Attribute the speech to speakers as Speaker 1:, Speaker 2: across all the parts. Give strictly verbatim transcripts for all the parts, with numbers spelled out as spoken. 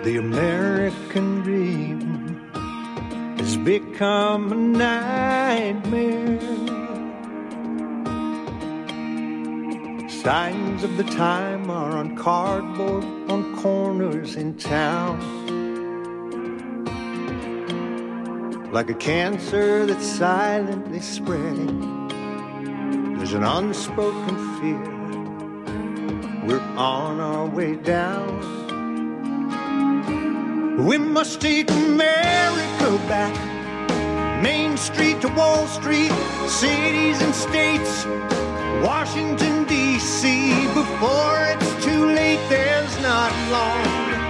Speaker 1: The American dream has become a nightmare. Signs of the time are on cardboard on corners in town. Like a cancer that's silently spreading, there's an unspoken fear. We're on our way down. We must take America back. Main Street to Wall Street, cities and states, Washington, D C Before it's too late, there's not long.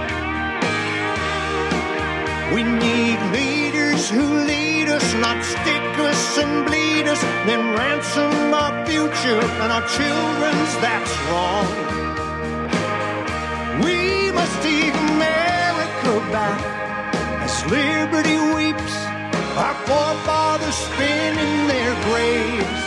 Speaker 1: We need leaders who lead us, not stick us and bleed us, then ransom our future and our children's, that's wrong. We must take America back as liberty weeps, our forefathers spin in their graves.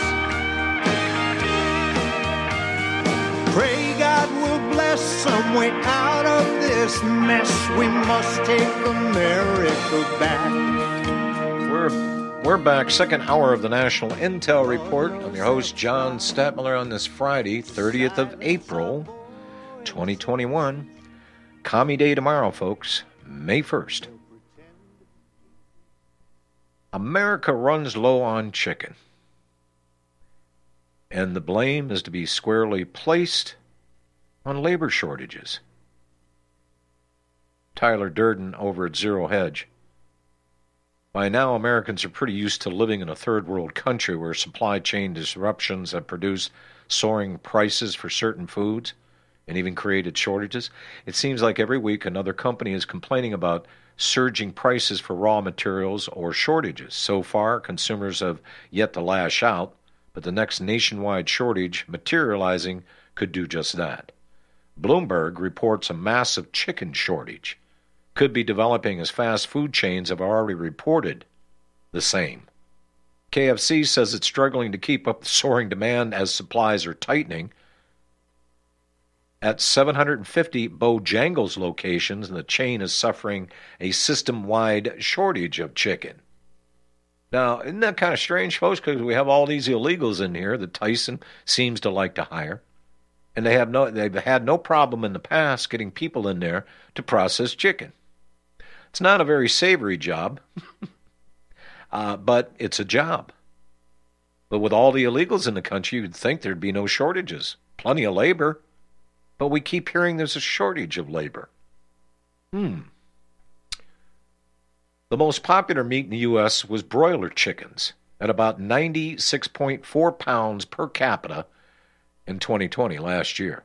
Speaker 1: Pray God will bless some way out of this mess. We must take America back.
Speaker 2: We're we're back, second hour of the National Intel Report. I'm your host, John Stadtmiller, on this Friday, thirtieth of April, twenty twenty-one. Commie Day tomorrow, folks, May first. America runs low on chicken, and the blame is to be squarely placed on labor shortages. Tyler Durden over at Zero Hedge. By now, Americans are pretty used to living in a third world country where supply chain disruptions have produced soaring prices for certain foods and even created shortages. It seems like every week another company is complaining about surging prices for raw materials or shortages. So far, consumers have yet to lash out, but the next nationwide shortage materializing could do just that. Bloomberg reports a massive chicken shortage could be developing as fast food chains have already reported the same. K F C says it's struggling to keep up the soaring demand as supplies are tightening. At seven hundred fifty Bojangles locations, and the chain is suffering a system-wide shortage of chicken. Now, isn't that kind of strange, folks? Because we have all these illegals in here that Tyson seems to like to hire, and they have no, they've had no problem in the past getting people in there to process chicken. It's not a very savory job, uh, but it's a job. But with all the illegals in the country, you'd think there'd be no shortages. Plenty of labor. But we keep hearing there's a shortage of labor. Hmm. The most popular meat in the U S was broiler chickens at about ninety-six point four pounds per capita in twenty twenty, last year.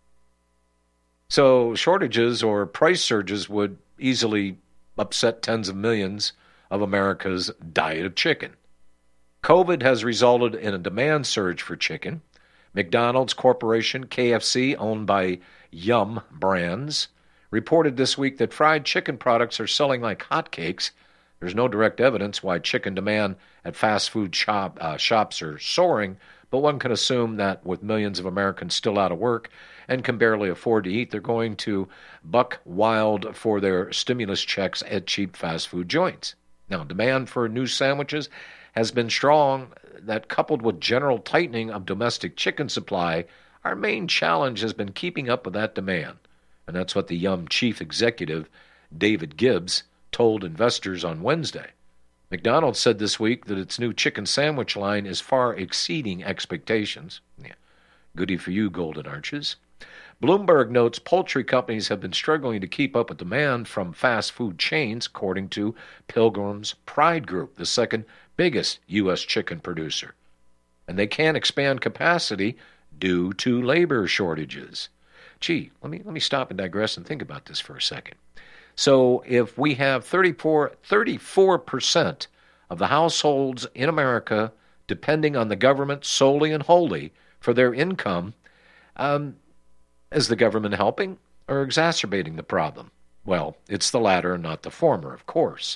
Speaker 2: So shortages or price surges would easily upset tens of millions of America's diet of chicken. COVID has resulted in a demand surge for chicken. McDonald's Corporation, K F C, owned by Yum Brands, reported this week that fried chicken products are selling like hotcakes. There's no direct evidence why chicken demand at fast food shop, uh, shops are soaring, but one can assume that with millions of Americans still out of work and can barely afford to eat, they're going to buck wild for their stimulus checks at cheap fast food joints. Now, demand for new sandwiches has been strong. That, coupled with general tightening of domestic chicken supply, our main challenge has been keeping up with that demand. And that's what the Yum chief executive, David Gibbs, told investors on Wednesday. McDonald's said this week that its new chicken sandwich line is far exceeding expectations. Yeah. Goody for you, Golden Arches. Bloomberg notes poultry companies have been struggling to keep up with demand from fast food chains, according to Pilgrim's Pride Group, the second biggest U S chicken producer. And they can't expand capacity due to labor shortages. Gee, let me let me stop and digress and think about this for a second. So if we have thirty-four, thirty-four percent of the households in America depending on the government solely and wholly for their income, um, is the government helping or exacerbating the problem? Well, it's the latter, not the former, of course.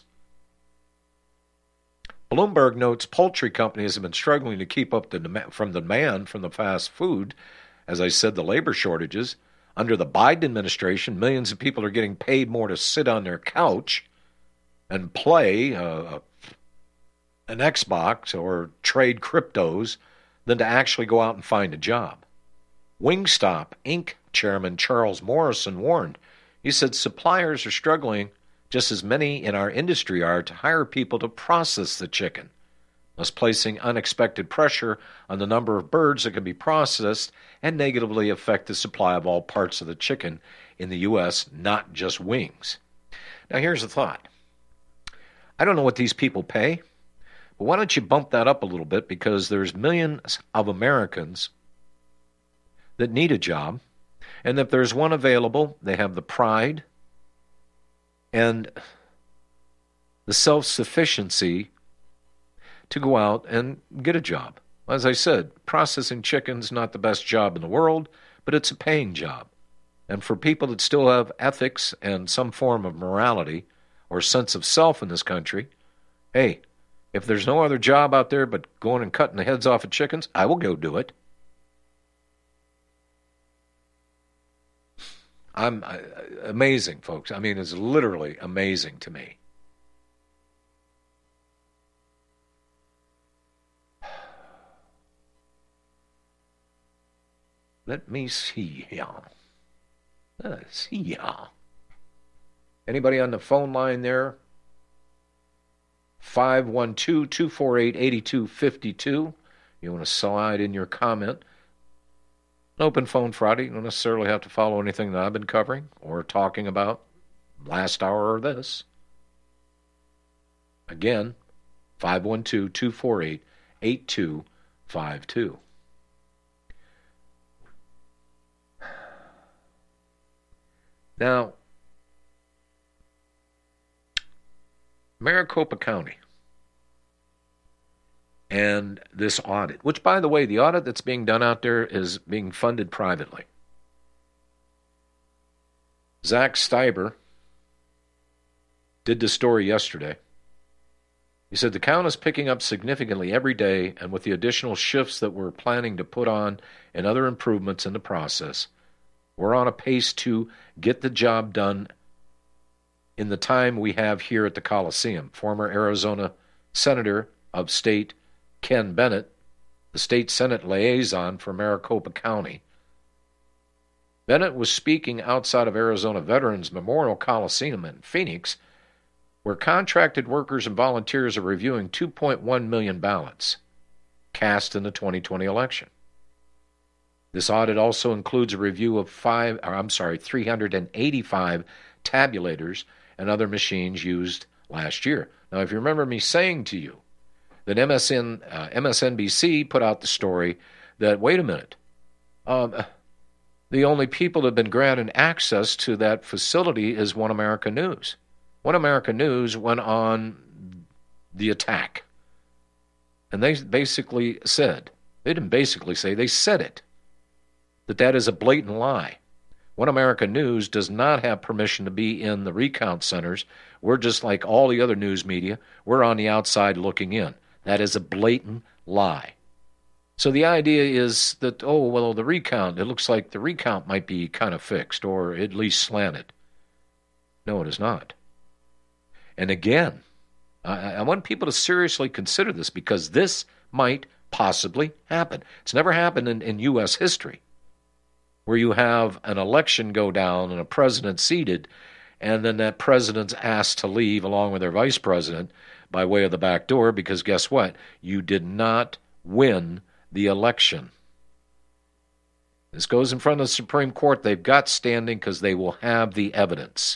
Speaker 2: Bloomberg notes poultry companies have been struggling to keep up the dem- from the demand from the fast food. As I said, the labor shortages. Under the Biden administration, millions of people are getting paid more to sit on their couch and play uh, an Xbox or trade cryptos than to actually go out and find a job. Wingstop Incorporated Chairman Charles Morrison warned. He said suppliers are struggling, just as many in our industry are, to hire people to process the chicken, thus placing unexpected pressure on the number of birds that can be processed and negatively affect the supply of all parts of the chicken in the U S, not just wings. Now here's the thought. I don't know what these people pay, but why don't you bump that up a little bit, because there's millions of Americans that need a job, and if there's one available, they have the pride and the self-sufficiency to go out and get a job. As I said, processing chicken's not the best job in the world, but it's a paying job. And for people that still have ethics and some form of morality or sense of self in this country, hey, if there's no other job out there but going and cutting the heads off of chickens, I will go do it. I'm uh, amazing, folks. I mean, it's literally amazing to me. Let me see here. Let's see here. Anybody on the phone line there? five one two, two four eight, eight two five two. You want to slide in your comment. An open phone Friday. You don't necessarily have to follow anything that I've been covering or talking about last hour or this. Again, five one two, two four eight, eight two five two. Now, Maricopa County and this audit, which, by the way, the audit that's being done out there is being funded privately. Zach Steiber did the story yesterday. He said the count is picking up significantly every day, and with the additional shifts that we're planning to put on and other improvements in the process, we're on a pace to get the job done in the time we have here at the Coliseum. Former Arizona Senator of State Ken Bennett, the state Senate liaison for Maricopa County. Bennett was speaking outside of Arizona Veterans Memorial Coliseum in Phoenix, where contracted workers and volunteers are reviewing two point one million ballots cast in the twenty twenty election. This audit also includes a review of five, or I'm sorry, three hundred eighty-five tabulators and other machines used last year. Now, if you remember me saying to you that M S N, uh, M S N B C put out the story that, wait a minute, um, the only people that have been granted access to that facility is One America News. One America News went on the attack. And they basically said, they didn't basically say, they said it, that that is a blatant lie. One America News does not have permission to be in the recount centers. We're just like all the other news media. We're on the outside looking in. That is a blatant lie. So the idea is that, oh, well, the recount, it looks like the recount might be kind of fixed or at least slanted. No, it is not. And again, I, I want people to seriously consider this, because this might possibly happen. It's never happened in, in U S history, where you have an election go down and a president seated, and then that president's asked to leave along with their vice president by way of the back door, because guess what? You did not win the election. This goes in front of the Supreme Court. They've got standing because they will have the evidence.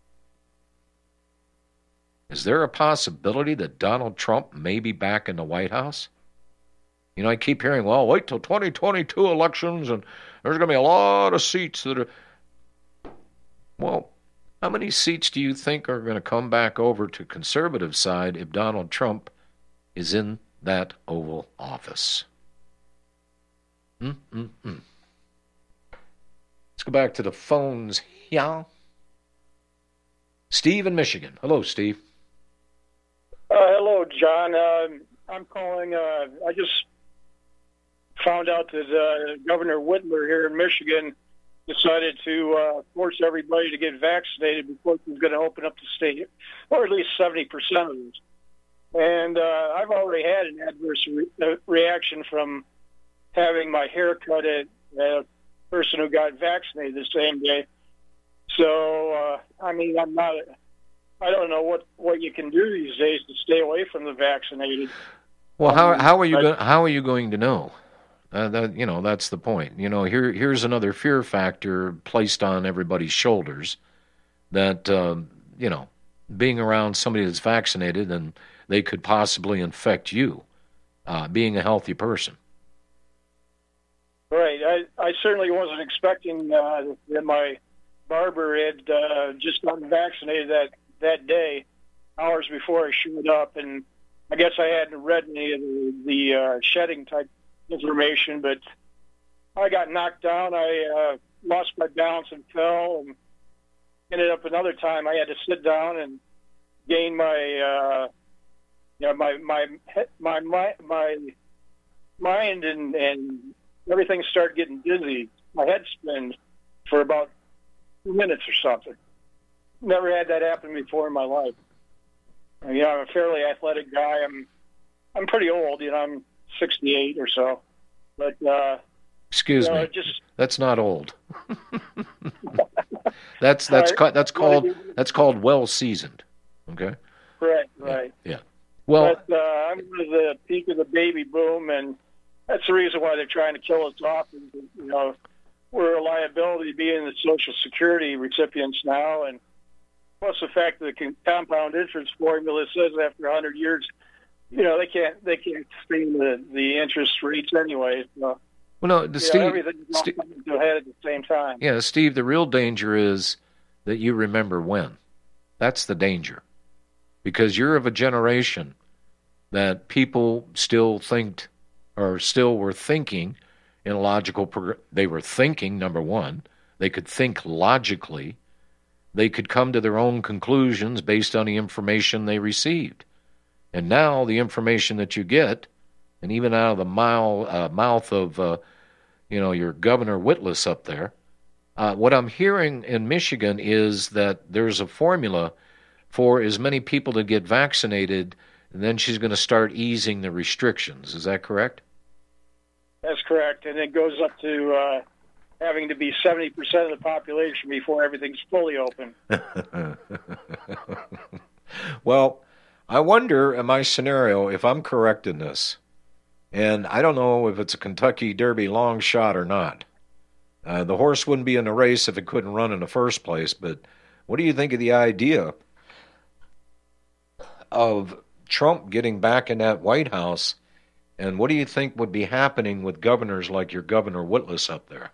Speaker 2: Is there a possibility that Donald Trump may be back in the White House? You know, I keep hearing, well, wait till twenty twenty-two elections and there's going to be a lot of seats that are... Well, how many seats do you think are going to come back over to conservative side if Donald Trump is in that Oval Office? Mm-mm-mm. Let's go back to the phones here. Steve in Michigan. Hello, Steve.
Speaker 3: Uh, hello, John. Uh, I'm calling. Uh, I just found out that uh, Governor Whitmer here in Michigan decided to uh, force everybody to get vaccinated before she was going to open up the state, or at least seventy percent of us. And uh, I've already had an adverse re- uh, reaction from having my hair cut at a person who got vaccinated the same day. So, uh, I mean, I'm not, I don't know what, what you can do these days to stay away from the vaccinated.
Speaker 2: Well, how
Speaker 3: Um,
Speaker 2: how are you
Speaker 3: but-
Speaker 2: go- how are you going to know? Uh, that, you know, that's the point. You know, here here's another fear factor placed on everybody's shoulders that um, you know, being around somebody that's vaccinated and they could possibly infect you, uh, being a healthy person.
Speaker 3: Right. I, I certainly wasn't expecting uh, that my barber had uh, just gotten vaccinated that, that day, hours before I showed up. And I guess I hadn't read any of the, the uh, shedding type information, but I got knocked down. I uh, lost my balance and fell, and ended up another time I had to sit down and gain my, uh, you know, my, my, my, my, my mind and, and everything started getting dizzy. My head spun for about two minutes or something. Never had that happen before in my life. You know, I'm a fairly athletic guy. I'm, I'm pretty old. You know, I'm sixty-eight or so. But uh,
Speaker 2: Excuse
Speaker 3: you know,
Speaker 2: me.
Speaker 3: it just
Speaker 2: That's not old. that's that's
Speaker 3: Right.
Speaker 2: ca- that's called that's called well seasoned. Okay.
Speaker 3: right, right.
Speaker 2: Yeah. Well,
Speaker 3: But uh, I'm at the peak of the baby boom, and that's the reason why they're trying to kill us off. Is that, you know, we're a liability being the Social Security recipients now, and plus the fact that the con- compound interest formula says after one hundred years, you know, they can't they can't sustain the, the interest rates anyway. So,
Speaker 2: well, no, the
Speaker 3: you know,
Speaker 2: Steve.
Speaker 3: everything's all
Speaker 2: Ste-
Speaker 3: coming to a head at the same time.
Speaker 2: Yeah, Steve. The real danger is that you remember when. That's the danger, because you're of a generation that people still think, or still were thinking in a logical. Prog- they were thinking. Number one, they could think logically. They could come to their own conclusions based on the information they received. And now the information that you get, and even out of the mile, uh, mouth of, uh, you know, your Governor Whitlis up there, uh, what I'm hearing in Michigan is that there's a formula for as many people to get vaccinated, and then she's going to start easing the restrictions. Is that correct?
Speaker 3: That's correct, and it goes up to uh, having to be seventy percent of the population before everything's fully open.
Speaker 2: Well, I wonder in my scenario if I'm correct in this. And I don't know if it's a Kentucky Derby long shot or not. Uh, the horse wouldn't be in the race if it couldn't run in the first place. But what do you think of the idea of Trump getting back in that White House? And what do you think would be happening with governors like your Governor Whitlis up there?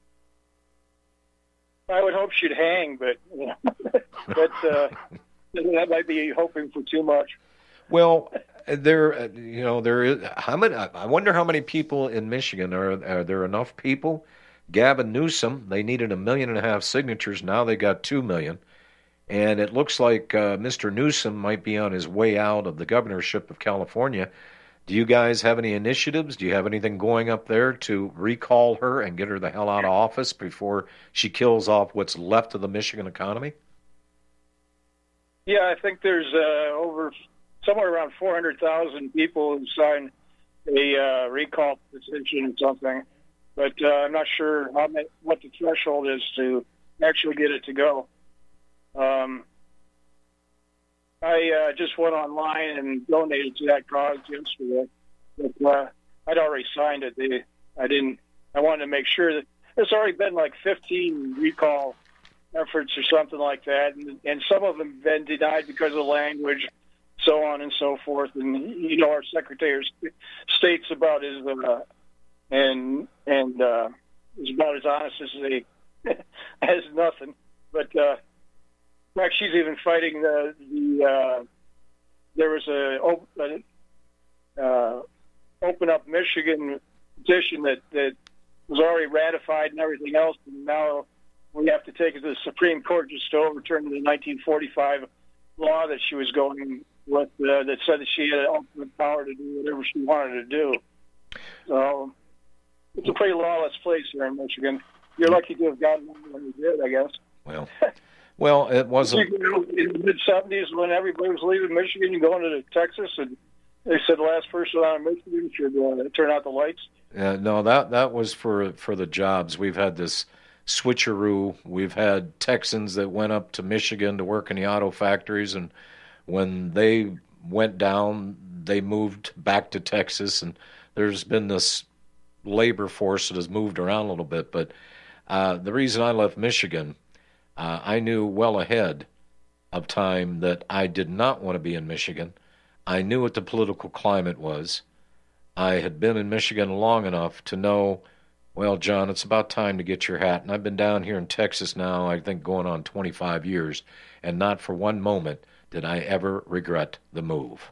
Speaker 3: I would hope she'd hang, but you know, but uh, that might be hoping for too much.
Speaker 2: Well, there, you know, there is. How many? I wonder how many people in Michigan are. Are there enough people? Gavin Newsom, they needed a million and a half signatures. Now they got two million, and it looks like uh, Mister Newsom might be on his way out of the governorship of California. Do you guys have any initiatives? Do you have anything going up there to recall her and get her the hell out of office before she kills off what's left of the Michigan economy?
Speaker 3: Yeah, I think there's uh, over somewhere around four hundred thousand people who signed a uh, recall petition or something, but uh, I'm not sure how many, what the threshold is to actually get it to go. Um, I uh, just went online and donated to that cause yesterday, but uh, I'd already signed it. They, I didn't. I wanted to make sure that there's already been like fifteen recall efforts or something like that, and, and some of them have been denied because of language, so on and so forth. And you know, our Secretary of State's about as uh, and and uh, is about as honest as they as nothing. But uh, in fact, she's even fighting the the. Uh, there was a, a uh, open up Michigan petition that that was already ratified and everything else, and now we have to take it to the Supreme Court just to overturn the nineteen forty-five law that she was going with uh, that said that she had ultimate power to do whatever she wanted to do. So it's a pretty lawless place here in Michigan. you're lucky to have gotten one when you did, I guess.
Speaker 2: Well, well, it wasn't.
Speaker 3: You know, in the mid seventies, when everybody was leaving Michigan and going to Texas, and they said the last person out of Michigan should uh, turn out the lights.
Speaker 2: Uh, no, that that was for for the jobs. We've had this switcheroo. We've had Texans that went up to Michigan to work in the auto factories, and when they went down, they moved back to Texas, and there's been this labor force that has moved around a little bit. But uh, the reason I left Michigan, uh, I knew well ahead of time that I did not want to be in Michigan. I knew what the political climate was. I had been in Michigan long enough to know, well, John, it's about time to get your hat. And I've been down here in Texas now, I think, going on twenty-five years, and not for one moment did I ever regret the move.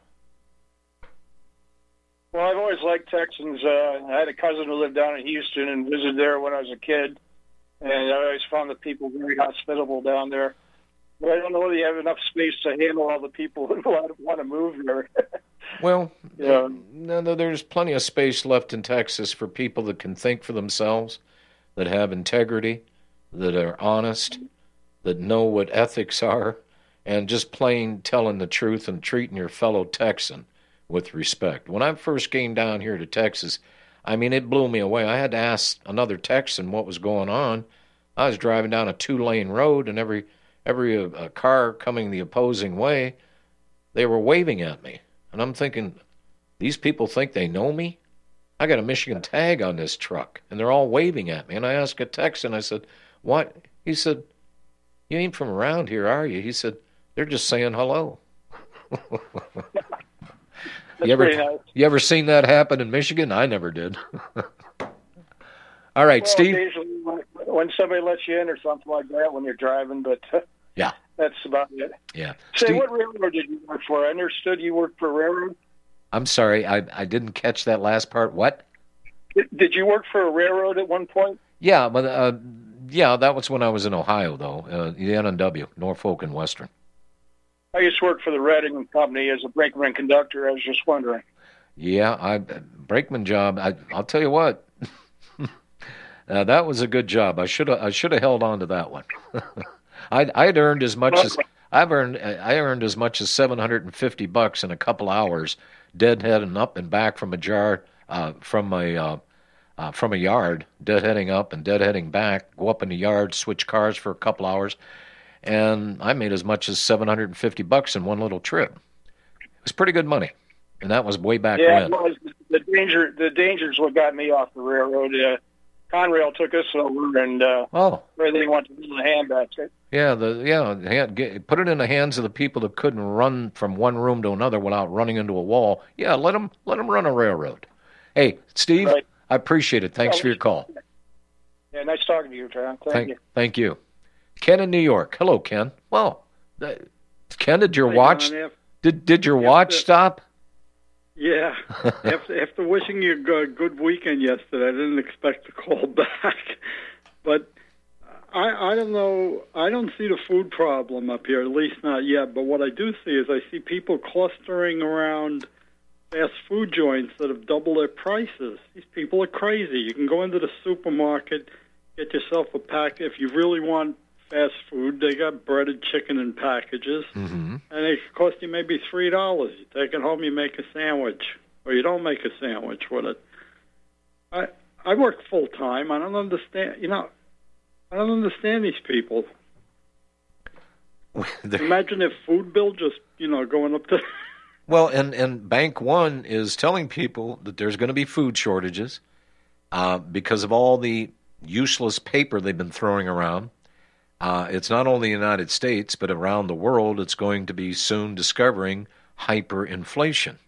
Speaker 3: Well, I've always liked Texans. Uh, I had a cousin who lived down in Houston and visited there when I was a kid, and I always found the people very hospitable down there. But I don't know whether you have enough space to handle all the people who want to move there.
Speaker 2: Well,
Speaker 3: yeah.
Speaker 2: no, no, there's plenty of space left in Texas for people that can think for themselves, that have integrity, that are honest, that know what ethics are, and just plain telling the truth and treating your fellow Texan with respect. When I first came down here to Texas, I mean, it blew me away. I had to ask another Texan what was going on. I was driving down a two-lane road, and every every uh, car coming the opposing way, they were waving at me. And I'm thinking, these people think they know me? I got a Michigan tag on this truck, and they're all waving at me. And I asked a Texan, I said, what? He said, you ain't from around here, are you? He said, they're just saying hello. You ever,
Speaker 3: nice.
Speaker 2: you ever seen that happen in Michigan? I never did. All right,
Speaker 3: well,
Speaker 2: Steve.
Speaker 3: Occasionally, when somebody lets you in or something like that when you're driving, but uh,
Speaker 2: yeah,
Speaker 3: that's about it.
Speaker 2: Yeah.
Speaker 3: Say,
Speaker 2: Steve,
Speaker 3: what railroad did you work for? I understood you worked for a railroad.
Speaker 2: I'm sorry, I I didn't catch that last part. What?
Speaker 3: Did, did you work for a railroad at one point?
Speaker 2: Yeah, but uh, yeah, that was when I was in Ohio, though. Uh, the N and W, Norfolk and Western. I
Speaker 3: used to work for the Reading Company as a brakeman conductor. I was just wondering.
Speaker 2: Yeah, I brakeman job. I, I'll tell you what. uh, that was a good job. I should have. I should have held on to that one. I'd, I'd earned as much as I've earned. I earned as much as seven hundred and fifty bucks in a couple hours, deadheading up and back from a jar uh, from a uh, uh, from a yard, deadheading up and deadheading back. Go up in the yard, switch cars for a couple hours. And I made as much as seven hundred and fifty bucks in one little trip. It was pretty good money, and that was way back
Speaker 3: yeah,
Speaker 2: when.
Speaker 3: Yeah, well, the danger, the danger's what got me off the railroad. Uh, Conrail took us over, and uh,
Speaker 2: oh,
Speaker 3: they wanted to do the handbaskets.
Speaker 2: Yeah, the yeah, hand, get, put it in the hands of the people that couldn't run from one room to another without running into a wall. Yeah, let them let them run a railroad. Hey, Steve, right. I appreciate it. Thanks yeah, for your call.
Speaker 3: Yeah, nice talking to you, John. Thank,
Speaker 2: thank
Speaker 3: you.
Speaker 2: Thank you. Ken in New York. Hello, Ken. Well, uh, Ken, did your Hi, watch
Speaker 4: John,
Speaker 2: did did your
Speaker 4: after,
Speaker 2: watch stop?
Speaker 4: Yeah. after, after wishing you a good weekend yesterday, I didn't expect to call back. But I I don't know. I don't see the food problem up here, at least not yet. But what I do see is I see people clustering around fast food joints that have doubled their prices. These people are crazy. You can go into the supermarket, get yourself a pack if you really want fast food. They got breaded chicken in packages,
Speaker 2: mm-hmm.
Speaker 4: and it cost you maybe three dollars. You take it home, you make a sandwich, or you don't make a sandwich with it. I I work full time. I don't understand. You know, I don't understand these people. Imagine if food bill just you know going up to.
Speaker 2: Well, and and Bank One is telling people that there's going to be food shortages uh, because of all the useless paper they've been throwing around. Uh, it's not only the United States, but around the world, it's going to be soon discovering hyperinflation.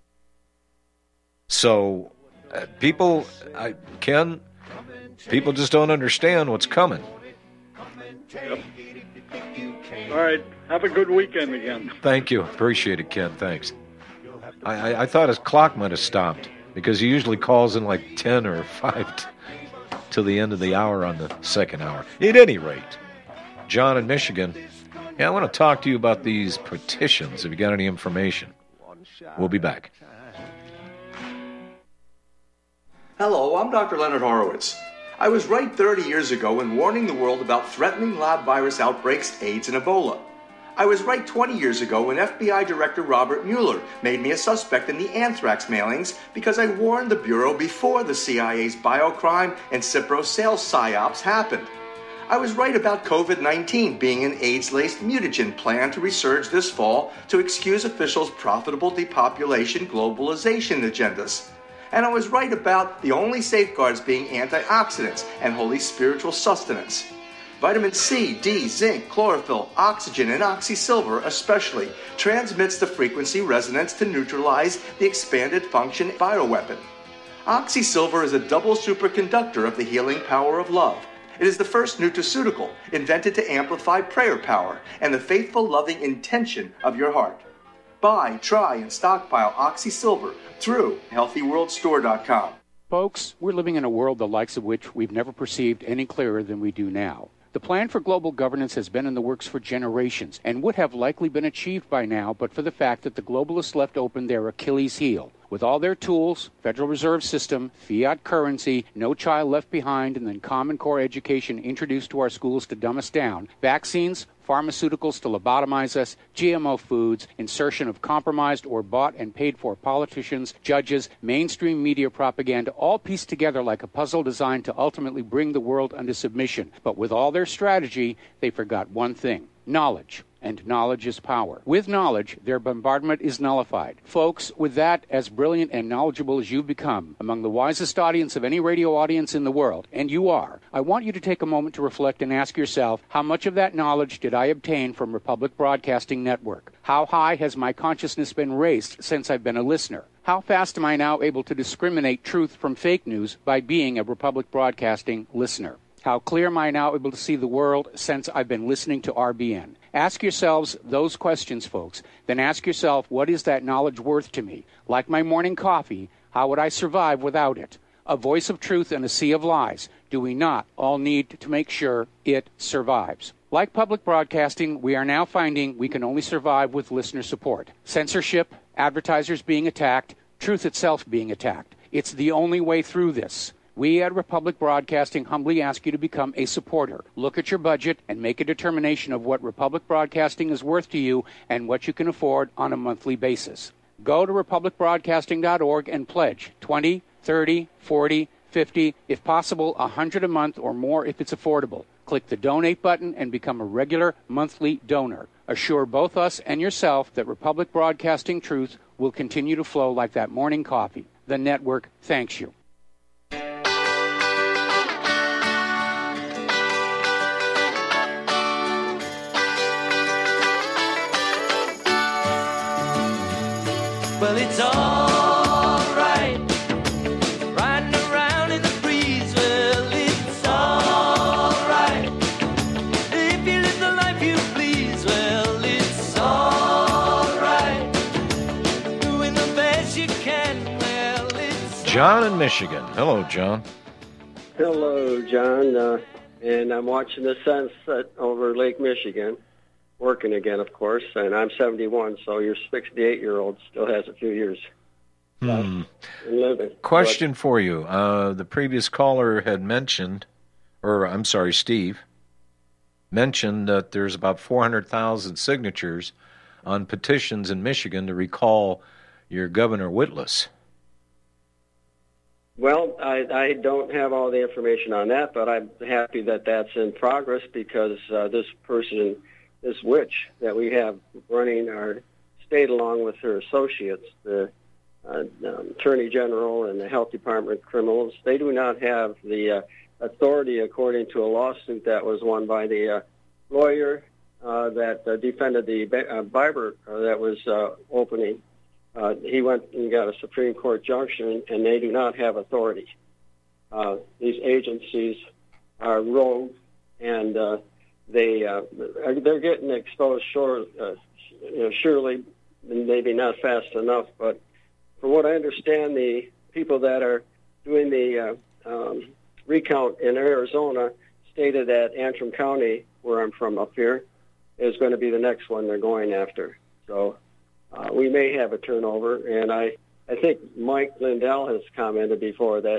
Speaker 2: So, uh, people, I, Ken, people just don't understand what's coming.
Speaker 4: Yep. All right. Have a good weekend again.
Speaker 2: Thank you. Appreciate it, Ken. Thanks. I, I, I thought his clock might have stopped because he usually calls in like ten or five t- till the end of the hour on the second hour. At any rate, John in Michigan, yeah, I want to talk to you about these petitions if you got any information. We'll be back.
Speaker 5: Hello, I'm Doctor Leonard Horowitz. I was right thirty years ago in warning the world about threatening lab virus outbreaks, AIDS, and Ebola. I was right twenty years ago when F B I Director Robert Mueller made me a suspect in the anthrax mailings because I warned the Bureau before the C I A's biocrime and Cipro sales psyops happened. I was right about COVID nineteen being an AIDS-laced mutagen plan to resurge this fall to excuse officials' profitable depopulation globalization agendas. And I was right about the only safeguards being antioxidants and holy spiritual sustenance. Vitamin C, D, zinc, chlorophyll, oxygen, and oxysilver especially transmits the frequency resonance to neutralize the expanded function bioweapon. Oxysilver is a double superconductor of the healing power of love. It is the first nutraceutical invented to amplify prayer power and the faithful, loving intention of your heart. Buy, try, and stockpile Oxysilver through healthy world store dot com.
Speaker 6: Folks, we're living in a world the likes of which we've never perceived any clearer than we do now. The plan for global governance has been in the works for generations and would have likely been achieved by now but for the fact that the globalists left open their Achilles heel. With all their tools, Federal Reserve System, fiat currency, no child left behind, and then Common Core education introduced to our schools to dumb us down, vaccines, pharmaceuticals to lobotomize us, G M O foods, insertion of compromised or bought and paid for politicians, judges, mainstream media propaganda, all pieced together like a puzzle designed to ultimately bring the world under submission. But with all their strategy, they forgot one thing: knowledge. And knowledge is power. With knowledge, their bombardment is nullified. Folks, with that, as brilliant and knowledgeable as you've become, among the wisest audience of any radio audience in the world, and you are, I want you to take a moment to reflect and ask yourself, how much of that knowledge did I obtain from Republic Broadcasting Network? How high has my consciousness been raised since I've been a listener? How fast am I now able to discriminate truth from fake news by being a Republic Broadcasting listener? How clear am I now able to see the world since I've been listening to R B N? Ask yourselves those questions, folks. Then ask yourself, what is that knowledge worth to me? Like my morning coffee, how would I survive without it? A voice of truth in a sea of lies. Do we not all need to make sure it survives? Like public broadcasting, we are now finding we can only survive with listener support. Censorship, advertisers being attacked, truth itself being attacked. It's the only way through this. We at Republic Broadcasting humbly ask you to become a supporter. Look at your budget and make a determination of what Republic Broadcasting is worth to you and what you can afford on a monthly basis. Go to republic broadcasting dot org and pledge twenty, thirty, forty, fifty, if possible one hundred a month or more if it's affordable. Click the donate button and become a regular monthly donor. Assure both us and yourself that Republic Broadcasting truth will continue to flow like that morning coffee. The network thanks you.
Speaker 7: Well, it's all right, riding around in the breeze. Well, it's all right, if you live the life you please. Well, it's all right, doing the best you can. Well, it's
Speaker 2: John in Michigan. Hello, John.
Speaker 8: Hello, John. Uh, and I'm watching the sunset over Lake Michigan. Working again, of course, and I'm seventy-one, so your sixty-eight-year-old still has a few years left
Speaker 2: Hmm.
Speaker 8: in living.
Speaker 2: Question for you. Uh, the previous caller had mentioned, or I'm sorry, Steve, mentioned that there's about four hundred thousand signatures on petitions in Michigan to recall your Governor Whitless.
Speaker 8: Well, I, I don't have all the information on that, but I'm happy that that's in progress because uh, this person, this witch that we have running our state along with her associates, the uh, um, Attorney General and the Health Department criminals, they do not have the uh, authority according to a lawsuit that was won by the uh, lawyer uh, that uh, defended the uh, barber uh, that was uh, opening. Uh, he went and got a Supreme Court junction, and they do not have authority. Uh, these agencies are rogue, and uh, they uh, they're getting exposed. Sure, uh, you know, surely, maybe not fast enough. But from what I understand, the people that are doing the uh, um, recount in Arizona stated that Antrim County, where I'm from up here, is going to be the next one they're going after. So. Uh, we may have a turnover, and I, I think Mike Lindell has commented before that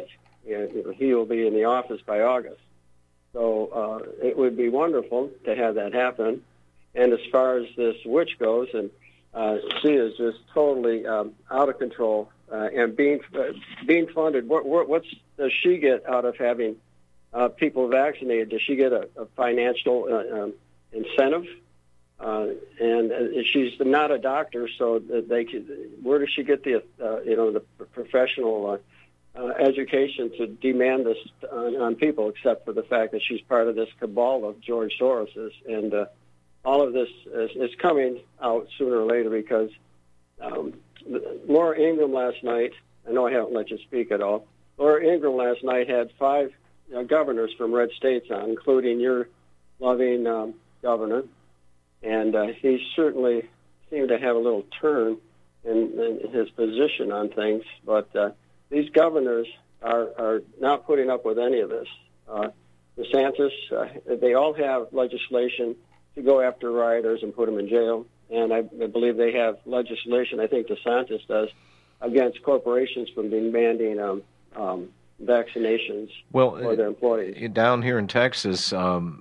Speaker 8: You know, he will be in the office by August. So uh, it would be wonderful to have that happen. And as far as this witch goes, and uh, she is just totally um, out of control uh, and being uh, being funded. What, what what's does she get out of having uh, people vaccinated? Does she get a, a financial uh, um, incentive? Uh, and uh, she's not a doctor, so they could, where does she get the uh, you know the professional uh, uh, education to demand this on, on people? Except for the fact that she's part of this cabal of George Soros's, and uh, all of this is, is coming out sooner or later because um, Laura Ingraham last night. I know I haven't let you speak at all. Laura Ingraham last night had five uh, governors from red states on, including your loving um, governor. And uh, he certainly seemed to have a little turn in, in his position on things. But uh, these governors are, are not putting up with any of this. Uh, DeSantis, uh, they all have legislation to go after rioters and put them in jail. And I, I believe they have legislation, I think DeSantis does, against corporations from demanding um, um, vaccinations
Speaker 2: well,
Speaker 8: for their employees.
Speaker 2: Down here in Texas, um,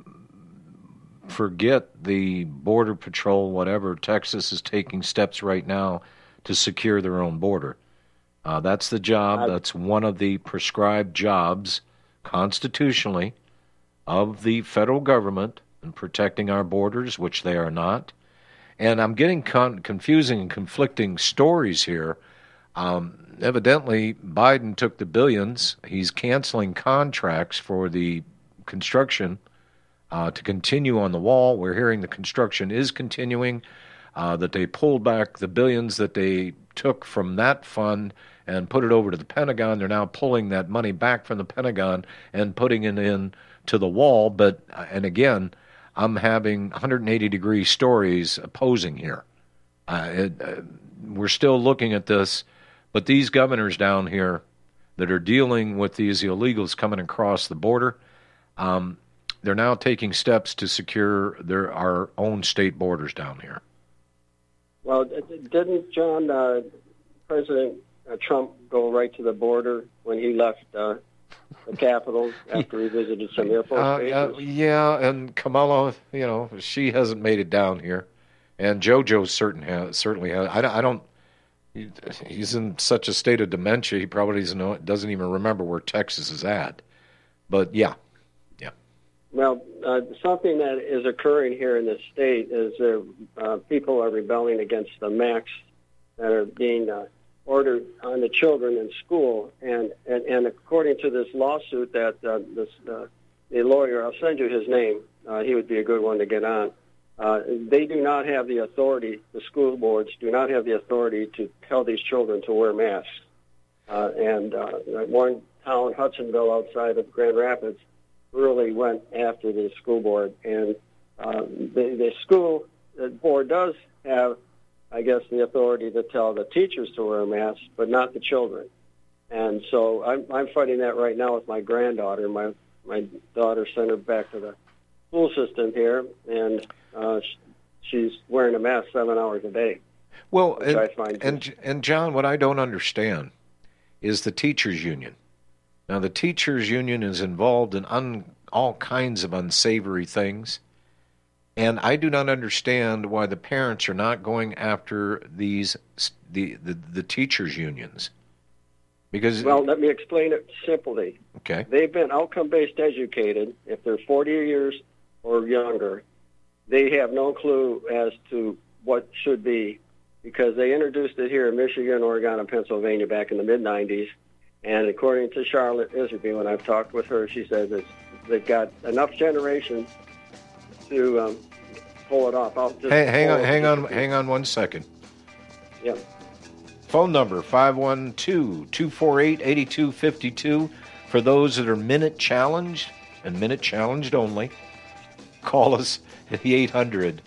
Speaker 2: forget the Border Patrol, whatever. Texas is taking steps right now to secure their own border. Uh, that's the job. That's one of the prescribed jobs constitutionally of the federal government in protecting our borders, which they are not. And I'm getting con- confusing and conflicting stories here. Um, evidently, Biden took the billions. He's canceling contracts for the construction Uh, to continue on the wall. We're hearing the construction is continuing, uh, that they pulled back the billions that they took from that fund and put it over to the Pentagon. They're now pulling that money back from the Pentagon and putting it in to the wall. But, and again, I'm having one hundred eighty degree stories opposing here. Uh, it, uh, we're still looking at this, but these governors down here that are dealing with these illegals coming across the border, um, they're now taking steps to secure their our own state borders down here.
Speaker 8: Well, didn't John, uh, President uh, Trump go right to the border when he left uh, the Capitol after he visited some Air Force
Speaker 2: uh,
Speaker 8: bases?
Speaker 2: Uh, yeah, and Kamala, you know, she hasn't made it down here. And JoJo certain has, certainly has. I, I don't, he, he's in such a state of dementia, he probably doesn't, know, doesn't even remember where Texas is at. But, yeah.
Speaker 8: Well, uh, something that is occurring here in the state is uh, uh, people are rebelling against the masks that are being uh, ordered on the children in school. And, and, and according to this lawsuit that uh, this, uh, the lawyer, I'll send you his name, uh, he would be a good one to get on, uh, they do not have the authority, the school boards do not have the authority to tell these children to wear masks. Uh, and uh, one town, Hudsonville, outside of Grand Rapids, really went after the school board. And uh, the, the school the board does have, I guess, the authority to tell the teachers to wear masks, but not the children. And so I'm, I'm fighting that right now with my granddaughter. My my daughter sent her back to the school system here, and uh, she's wearing a mask seven hours a day.
Speaker 2: Well, and, and, and John, what I don't understand is the teachers' union. Now, the teachers' union is involved in un, all kinds of unsavory things, and I do not understand why the parents are not going after these the the, the teachers' unions. Because
Speaker 8: well, let me explain it simply.
Speaker 2: Okay,
Speaker 8: they've been outcome-based educated. If they're forty years or younger, they have no clue as to what should be, because they introduced it here in Michigan, Oregon, and Pennsylvania back in the mid nineties. And according to Charlotte Iserby, when I've talked with her, she says it's, they've got enough generations to um, pull it off. I'll just
Speaker 2: hey, hang on, hang on, hang on one second.
Speaker 8: Yeah.
Speaker 2: Phone number five one two, two four eight, eight two five two for those that are minute challenged and minute challenged only. Call us at the eight hundred,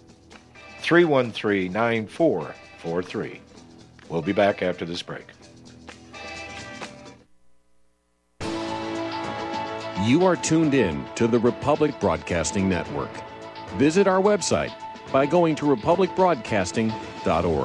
Speaker 2: three one three, nine four four three. We'll be back after this break.
Speaker 9: You are tuned in to the Republic Broadcasting Network. Visit our website by going to republic broadcasting dot org.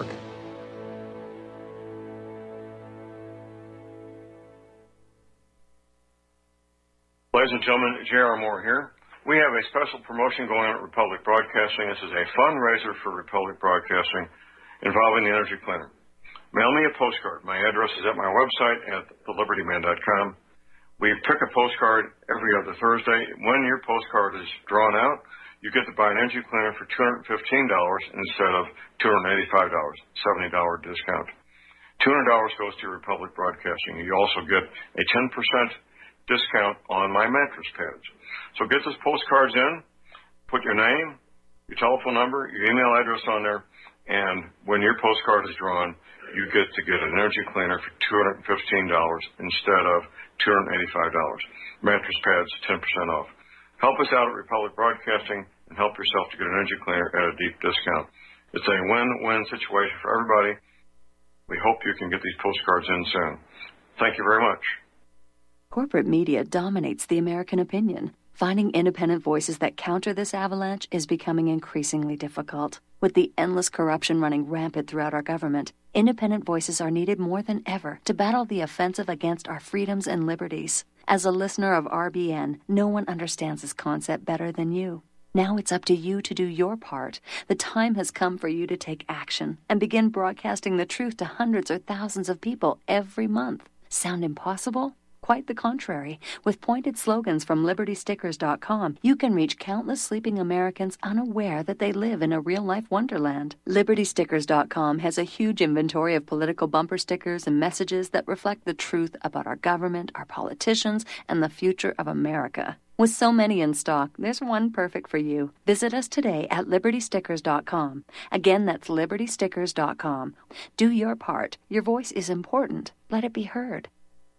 Speaker 10: Ladies and gentlemen, J R. Moore here. We have a special promotion going on at Republic Broadcasting. This is a fundraiser for Republic Broadcasting involving the Energy Cleaner. Mail me a postcard. My address is at my website at the liberty man dot com. We pick a postcard every other Thursday. When your postcard is drawn out, you get to buy an Energy Cleaner for two hundred fifteen dollars instead of two hundred eighty-five dollars, seventy dollars discount. two hundred dollars goes to Republic Broadcasting. You also get a ten percent discount on my mattress pads. So get those postcards in, put your name, your telephone number, your email address on there, and when your postcard is drawn, you get to get an Energy Cleaner for two hundred fifteen dollars instead of two hundred eighty-five dollars. Mattress pads, ten percent off. Help us out at Republic Broadcasting and help yourself to get an Energy Cleaner at a deep discount. It's a win-win situation for everybody. We hope you can get these postcards in soon. Thank you very much.
Speaker 11: Corporate media dominates the American opinion. Finding independent voices that counter this avalanche is becoming increasingly difficult. With the endless corruption running rampant throughout our government, independent voices are needed more than ever to battle the offensive against our freedoms and liberties. As a listener of R B N, no one understands this concept better than you. Now it's up to you to do your part. The time has come for you to take action and begin broadcasting the truth to hundreds or thousands of people every month. Sound impossible? Quite the contrary. With pointed slogans from liberty stickers dot com, you can reach countless sleeping Americans unaware that they live in a real-life wonderland. liberty stickers dot com has a huge inventory of political bumper stickers and messages that reflect the truth about our government, our politicians, and the future of America. With so many in stock, there's one perfect for you. Visit us today at liberty stickers dot com. Again, that's liberty stickers dot com. Do your part. Your voice is important. Let it be heard.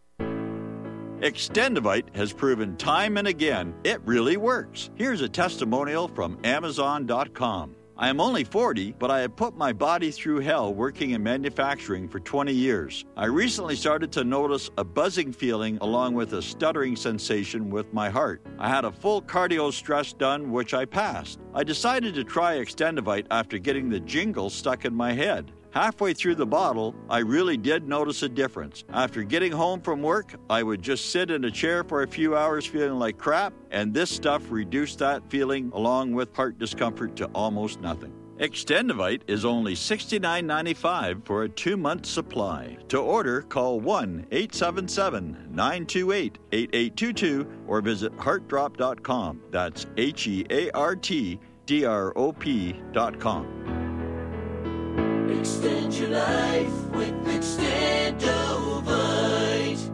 Speaker 12: Extendivite has proven time and again it really works. Here's a testimonial from amazon dot com. I am only forty, but I have put my body through hell working in manufacturing for twenty years. I recently started to notice a buzzing feeling along with a stuttering sensation with my heart. I had a full cardio stress done, which I passed. I decided to try Extendivite after getting the jingle stuck in my head. Halfway through the bottle, I really did notice a difference. After getting home from work, I would just sit in a chair for a few hours feeling like crap, and this stuff reduced that feeling along with heart discomfort to almost nothing. Extendivite is only sixty-nine ninety-five for a two-month supply. To order, call one eight seven seven, nine two eight, eight eight two two or visit heart drop dot com. That's H E A R T D R O P dot com.
Speaker 7: Extend your life with Extendovite.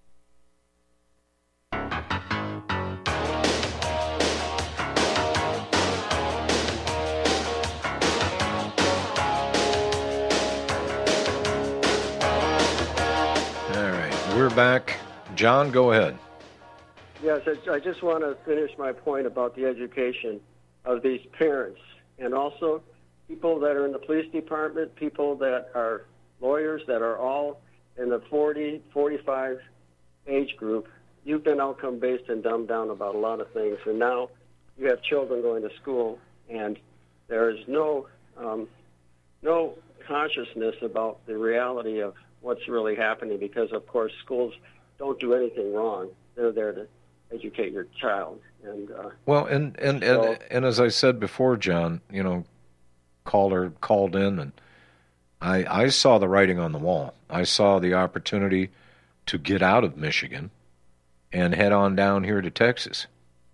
Speaker 2: All right, we're back. John, go ahead.
Speaker 8: Yes, I just want to finish my point about the education of these parents and also people that are in the police department, people that are lawyers that are all in the forty, forty-five age group. You've been outcome-based and dumbed down about a lot of things, and now you have children going to school, and there is no um, no consciousness about the reality of what's really happening because, of course, schools don't do anything wrong. They're there to educate your child. And uh,
Speaker 2: Well, and, and,
Speaker 8: so,
Speaker 2: and, and as I said before, John, you know, caller called in, and I, I saw the writing on the wall. I saw the opportunity to get out of Michigan and head on down here to Texas.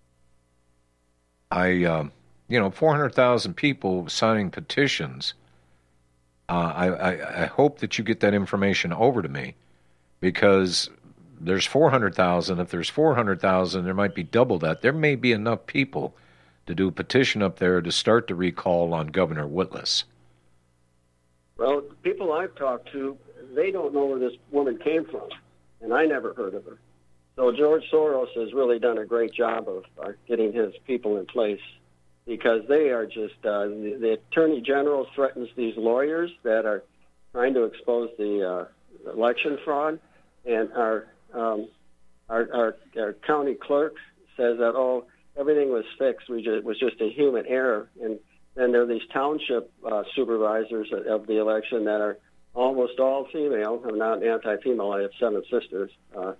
Speaker 2: I, um, you know, four hundred thousand people signing petitions. Uh, I, I, I hope that you get that information over to me because there's four hundred thousand. If there's four hundred thousand, there might be double that. There may be enough people to do a petition up there to start the recall on Governor Whitlis.
Speaker 8: Well, people I've talked to, they don't know where this woman came from, and I never heard of her. So George Soros has really done a great job of uh, getting his people in place because they are just, uh, the, the Attorney General threatens these lawyers that are trying to expose the uh, election fraud, and our, um, our, our, our county clerk says that, oh, everything was fixed. We just, it was just a human error. And then there are these township uh, supervisors of the election that are almost all female. I'm not anti-female. I have seven sisters. Uh,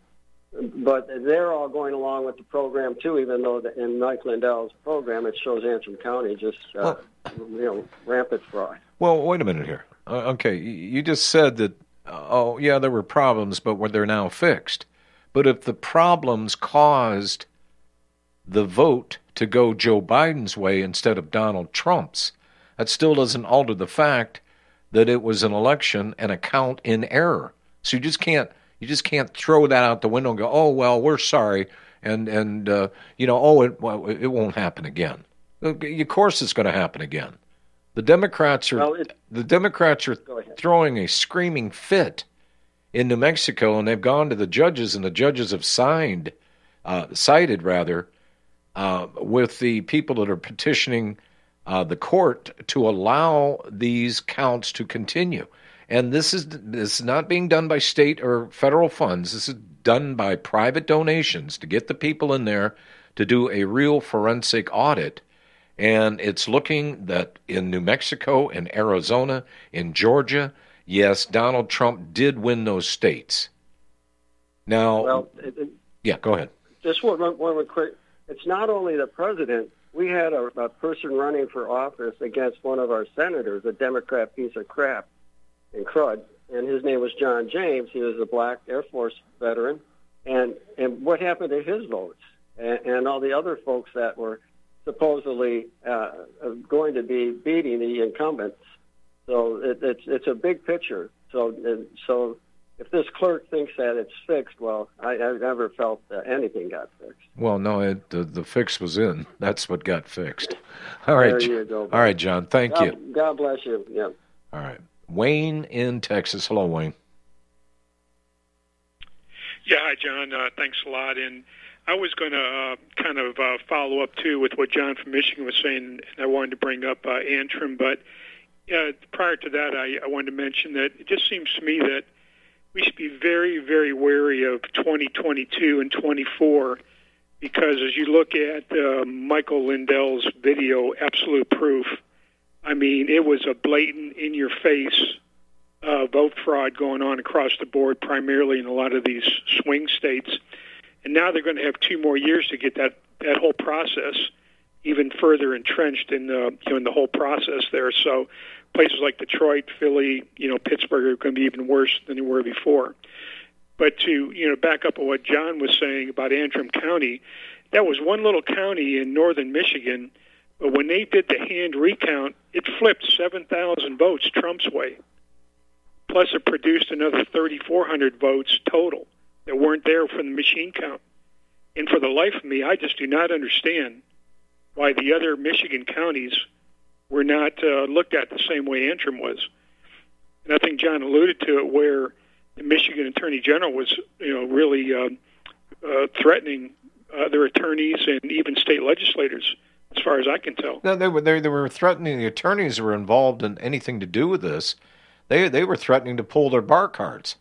Speaker 8: but they're all going along with the program too. Even though the, in Mike Lindell's program, it shows Antrim County just uh, well, you know rampant fraud.
Speaker 2: Well, wait a minute here. Uh, okay, you just said that. Uh, oh, yeah, there were problems, but they're now fixed. But if the problems caused the vote to go Joe Biden's way instead of Donald Trump's, that still doesn't alter the fact that it was an election and a count in error. So you just can't you just can't throw that out the window and go, oh well, we're sorry, and and uh, you know, oh it well, it won't happen again. Of course, it's going to happen again. The Democrats are well, it, the Democrats are throwing a screaming fit in New Mexico, and they've gone to the judges, and the judges have signed, uh, sided rather, uh, with the people that are petitioning uh, the court to allow these counts to continue. And this is this is not being done by state or federal funds. This is done by private donations to get the people in there to do a real forensic audit. And it's looking that in New Mexico, in Arizona, in Georgia, yes, Donald Trump did win those states. Now,
Speaker 8: well, it, it,
Speaker 2: yeah, go ahead.
Speaker 8: Just one, one, one quick. It's not only the president. We had a, a person running for office against one of our senators, a Democrat piece of crap and crud, and his name was John James. He was a black Air Force veteran. And, and what happened to his votes? And, and all the other folks that were supposedly uh, going to be beating the incumbents. So it, it's it's a big picture. So so if this clerk thinks that it's fixed, well, I, I never felt that anything got fixed.
Speaker 2: Well, no, it, the the fix was in. That's what got fixed. All right,
Speaker 8: there you go.
Speaker 2: All right, John. Thank
Speaker 8: God,
Speaker 2: you.
Speaker 8: God bless you. Yeah.
Speaker 2: All right, Wayne in Texas. Hello, Wayne.
Speaker 13: Yeah, hi, John. Uh, thanks a lot. And I was going to uh, kind of uh, follow up, too, with what John from Michigan was saying, and I wanted to bring up uh, Antrim. But uh, prior to that, I, I wanted to mention that it just seems to me that we should be very, very wary of twenty twenty-two and twenty-four, because as you look at uh, Michael Lindell's video, Absolute Proof, I mean, it was a blatant, in-your-face uh, vote fraud going on across the board, primarily in a lot of these swing states. And now they're going to have two more years to get that, that whole process even further entrenched in the you know in the whole process there. So places like Detroit, Philly, you know Pittsburgh are going to be even worse than they were before. But to you know back up on what John was saying about Antrim County, that was one little county in northern Michigan. But when they did the hand recount, it flipped seven thousand votes Trump's way. Plus, it produced another thirty-four hundred votes total that weren't there from the machine count. And for the life of me, I just do not understand why the other Michigan counties were not uh, looked at the same way Antrim was. And I think John alluded to it, where the Michigan Attorney General was, you know, really uh, uh, threatening other attorneys and even state legislators, as far as I can tell.
Speaker 2: No, they were they, they were threatening the attorneys who were involved in anything to do with this. They they were threatening to pull their bar cards.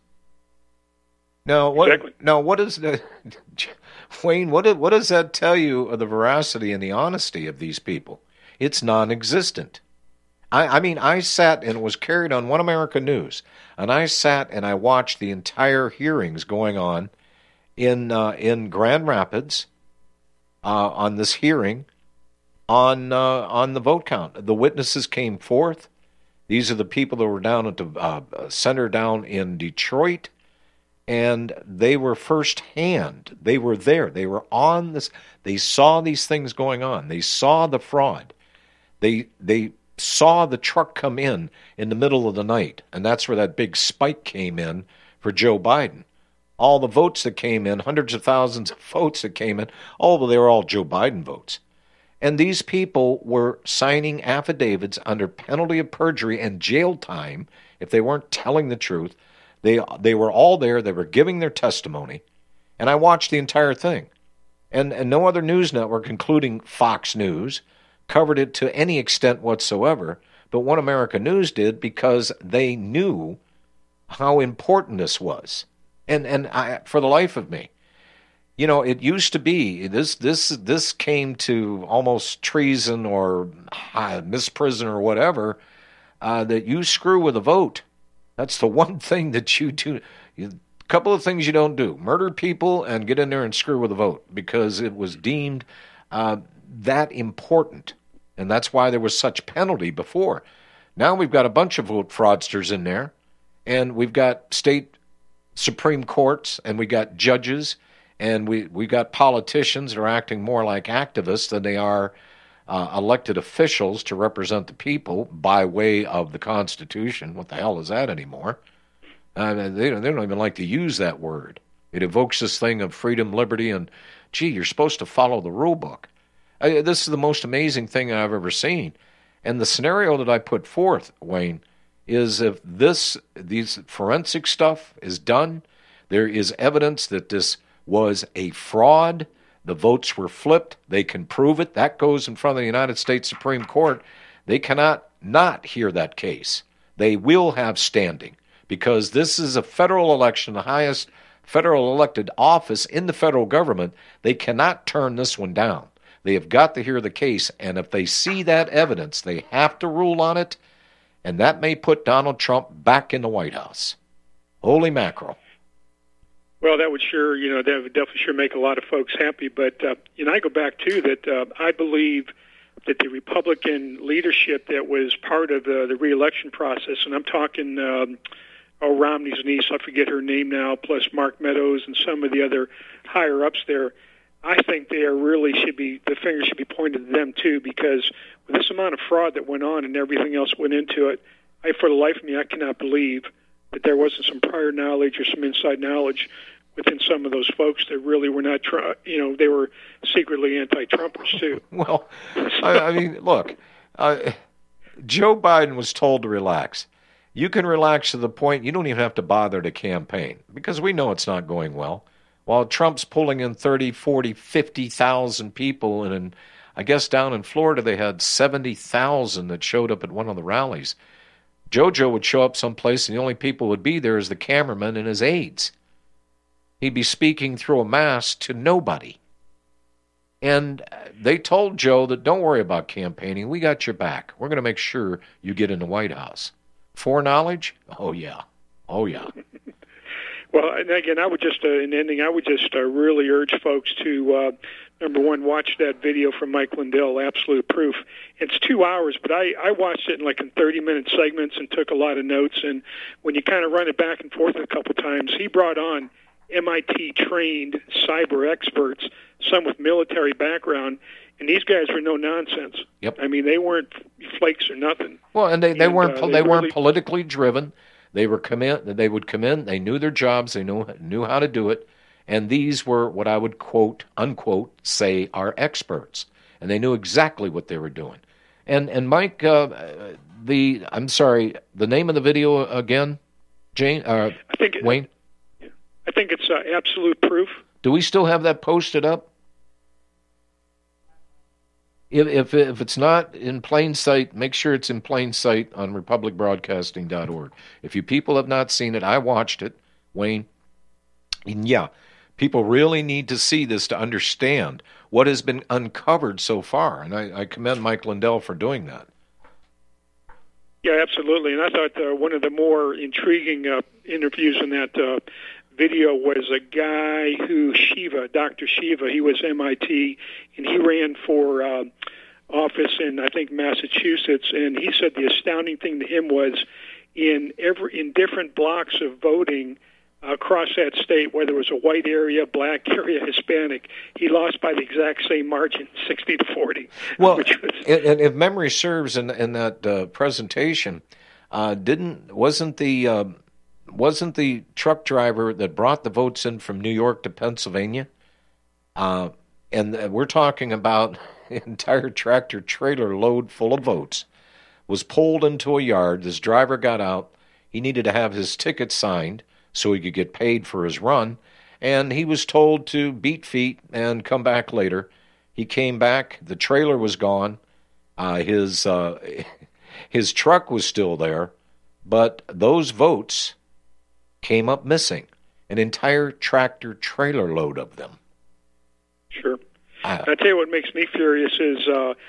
Speaker 2: Now, what?
Speaker 13: Exactly.
Speaker 2: Now, what is the Wayne? What what does that tell you of the veracity and the honesty of these people? It's non-existent. I, I mean, I sat and it was carried on One America News, and I sat and I watched the entire hearings going on in uh, in Grand Rapids uh, on this hearing on uh, on the vote count. The witnesses came forth. These are the people that were down at the uh, center down in Detroit. And they were firsthand. They were there. They were on this. They saw these things going on. They saw the fraud. They they saw the truck come in in the middle of the night, and that's where that big spike came in for Joe Biden. All the votes that came in, hundreds of thousands of votes that came in, oh, they were all Joe Biden votes. And these people were signing affidavits under penalty of perjury and jail time if they weren't telling the truth. They they were all there. They were giving their testimony, and I watched the entire thing. And and no other news network, including Fox News, covered it to any extent whatsoever. But One America News did, because they knew how important this was. And and I, for the life of me, you know, it used to be this this this came to almost treason or uh, misprison or whatever, uh, that you screw with a vote. That's the one thing that you do. You, couple of things you don't do. Murder people and get in there and screw with the vote because it was deemed uh, that important. And that's why there was such penalty before. Now we've got a bunch of vote fraudsters in there, and we've got state Supreme Courts, and we got judges, and we we got politicians that are acting more like activists than they are uh, elected officials to represent the people by way of the Constitution. What the hell is that anymore? Uh, they, don't, they don't even like to use that word. It evokes this thing of freedom, liberty, and, gee, you're supposed to follow the rule book. I, this is the most amazing thing I've ever seen. And the scenario that I put forth, Wayne, is if this, these forensic stuff is done, there is evidence that this was a fraud, the votes were flipped, they can prove it, that goes in front of the United States Supreme Court, they cannot not hear that case. They will have standing, because this is a federal election, the highest federal elected office in the federal government. They cannot turn this one down. They have got to hear the case, and if they see that evidence, they have to rule on it, and that may put Donald Trump back in the White House. Holy mackerel.
Speaker 13: Well, that would sure, you know, that would definitely sure make a lot of folks happy. But, uh, you know, I go back, too, that uh, I believe that the Republican leadership that was part of uh, the re-election process, and I'm talking um, oh, Romney's niece, I forget her name now, plus Mark Meadows and some of the other higher-ups there, I think they are really should be, the finger should be pointed to them, too, because with this amount of fraud that went on and everything else went into it, I, for the life of me, I cannot believe that there wasn't some prior knowledge or some inside knowledge within some of those folks that really were not, you know, they were secretly anti-Trumpers, too.
Speaker 2: Well, I, I mean, look, uh, Joe Biden was told to relax. You can relax to the point you don't even have to bother to campaign, because we know it's not going well. While Trump's pulling in thirty, forty, fifty thousand people, and in, I guess down in Florida they had seventy thousand that showed up at one of the rallies. JoJo would show up someplace, and the only people would be there is the cameraman and his aides. He'd be speaking through a mask to nobody. And they told Joe that don't worry about campaigning. We got your back. We're going to make sure you get in the White House. Foreknowledge? Oh, yeah. Oh, yeah.
Speaker 13: Well, and again, I would just, uh, in ending, I would just uh, really urge folks to, uh, number one, watch that video from Mike Lindell, Absolute Proof. It's two hours, but I, I watched it in like in thirty-minute segments and took a lot of notes. And when you kind of run it back and forth a couple times, he brought on M I T-trained cyber experts, some with military background, and these guys were no nonsense.
Speaker 2: Yep.
Speaker 13: I mean, they weren't flakes or nothing.
Speaker 2: Well, and they, they
Speaker 13: and,
Speaker 2: weren't
Speaker 13: uh,
Speaker 2: they,
Speaker 13: they
Speaker 2: weren't
Speaker 13: really...
Speaker 2: politically driven. They were come in, they would come in, they knew their jobs, they knew knew how to do it, and these were what I would quote, unquote, say are experts. And they knew exactly what they were doing. And and Mike, uh, the I'm sorry, the name of the video again, Jane, uh,
Speaker 13: I think it,
Speaker 2: Wayne?
Speaker 13: I think it's uh, Absolute Proof.
Speaker 2: Do we still have that posted up? If, if if it's not in plain sight, make sure it's in plain sight on republic broadcasting dot org. If you people have not seen it, I watched it, Wayne. And yeah, people really need to see this to understand what has been uncovered so far. And I, I commend Mike Lindell for doing that.
Speaker 13: Yeah, absolutely. And I thought uh, one of the more intriguing uh, interviews in that uh, video was a guy who, Shiva, Doctor Shiva, he was M I T, and he ran for uh, office in, I think, Massachusetts, and he said the astounding thing to him was in every in different blocks of voting across that state, whether it was a white area, black area, Hispanic, he lost by the exact same margin, sixty to forty.
Speaker 2: Well,
Speaker 13: which was...
Speaker 2: and if memory serves, in, in that uh, presentation, uh, didn't wasn't the uh, wasn't the truck driver that brought the votes in from New York to Pennsylvania? Uh, and we're talking about an entire tractor trailer load full of votes was pulled into a yard. This driver got out. He needed to have his ticket signed so he could get paid for his run, and he was told to beat feet and come back later. He came back. The trailer was gone. Uh, his uh, his truck was still there, but those votes came up missing. An entire tractor trailer load of them.
Speaker 13: Sure.
Speaker 2: Uh,
Speaker 13: I tell you what makes me furious is uh,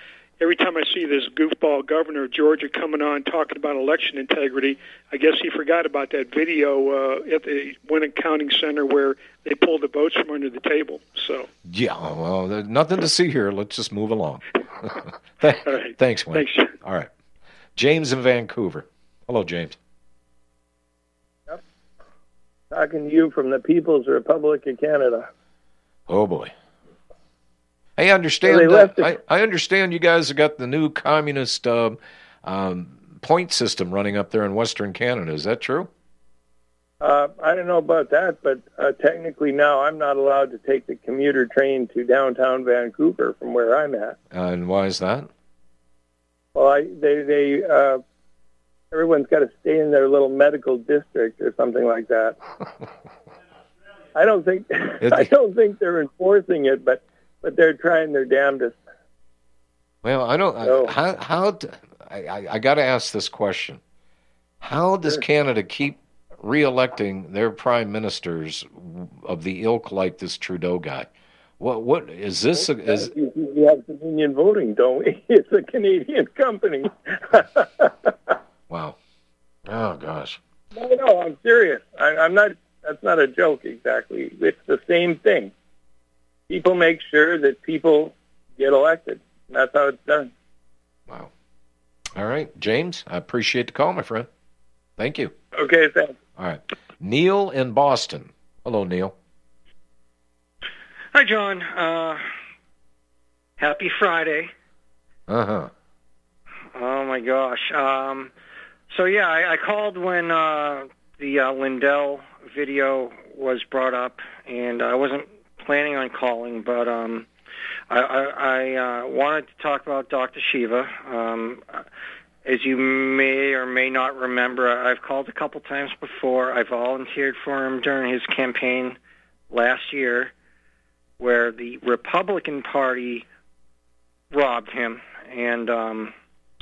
Speaker 13: every time I see this goofball governor of Georgia coming on talking about election integrity, I guess he forgot about that video uh, at the Winnet Counting Center where they pulled the votes from under the table. So
Speaker 2: yeah, well, there's nothing to see here. Let's just move along. Th-
Speaker 13: All right.
Speaker 2: Thanks, Wayne.
Speaker 13: Thanks, John.
Speaker 2: All right. James in Vancouver. Hello, James.
Speaker 14: Yep. Talking to you from the People's Republic of Canada.
Speaker 2: Oh, boy. Hey, I understand.
Speaker 14: Well, they
Speaker 2: uh,
Speaker 14: left the-
Speaker 2: I, I understand you guys have got the new communist um, um, point system running up there in Western Canada. Is that true?
Speaker 14: Uh, I don't know about that, but uh, technically now I'm not allowed to take the commuter train to downtown Vancouver from where I'm at.
Speaker 2: Uh, and why is that?
Speaker 14: Well, I, they, they, uh, everyone's got to stay in their little medical district or something like that. I don't think, I don't think they're enforcing it, but, but they're trying their damnedest.
Speaker 2: Well, I don't.
Speaker 14: So,
Speaker 2: I, how? How? d- I, I, I got to ask this question: how does Canada keep re-electing their prime ministers of the ilk like this Trudeau guy? What? What is this? A, is
Speaker 14: we have Dominion voting, don't we? It's a Canadian company.
Speaker 2: wow. Oh gosh.
Speaker 14: No, no, I'm serious. I, I'm not. That's not a joke exactly. It's the same thing. People make sure that people get elected. That's how it's done.
Speaker 2: Wow. All right, James. I appreciate the call, my friend. Thank you.
Speaker 14: Okay, thanks.
Speaker 2: All right, Neil in Boston. Hello, Neil.
Speaker 15: Hi, John. Uh, happy Friday.
Speaker 2: Uh huh.
Speaker 15: Oh, my gosh. Um, so, yeah, I, I called when uh, the uh, Lindell video was brought up, and I wasn't planning on calling, but um, I, I, I uh, wanted to talk about Doctor Shiva. Um, as you may or may not remember, I've called a couple times before. I volunteered for him during his campaign last year, where the Republican Party robbed him. And um,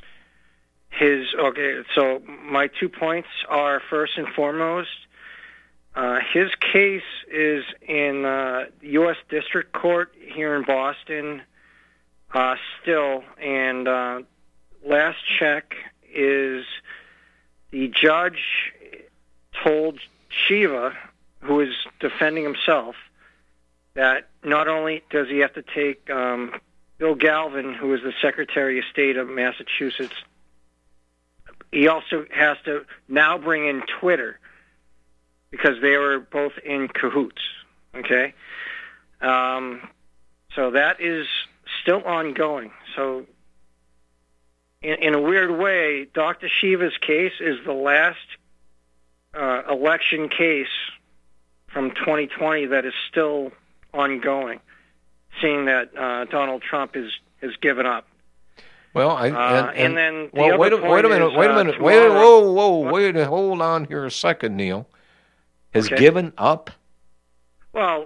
Speaker 15: his, okay, so my two points are, first and foremost, uh, his case is in uh, U S District Court here in Boston uh, still, and uh, last check is the judge told Shiva, who is defending himself, that not only does he have to take um, Bill Galvin, who is the Secretary of State of Massachusetts, he also has to now bring in Twitter, because they were both in cahoots, okay? Um, so that is still ongoing. So in, in a weird way, Doctor Shiva's case is the last uh, election case from twenty twenty that is still ongoing, seeing that uh, Donald Trump is has given up.
Speaker 2: Well, I, and,
Speaker 15: Uh,
Speaker 2: and,
Speaker 15: and then the
Speaker 2: well,
Speaker 15: other
Speaker 2: wait, a,
Speaker 15: point
Speaker 2: wait a minute,
Speaker 15: is,
Speaker 2: wait a
Speaker 15: uh,
Speaker 2: minute, wait,
Speaker 15: tomorrow-
Speaker 2: whoa, whoa, wait, hold on here a second, Neil. Has
Speaker 15: Okay.
Speaker 2: given up?
Speaker 15: Well,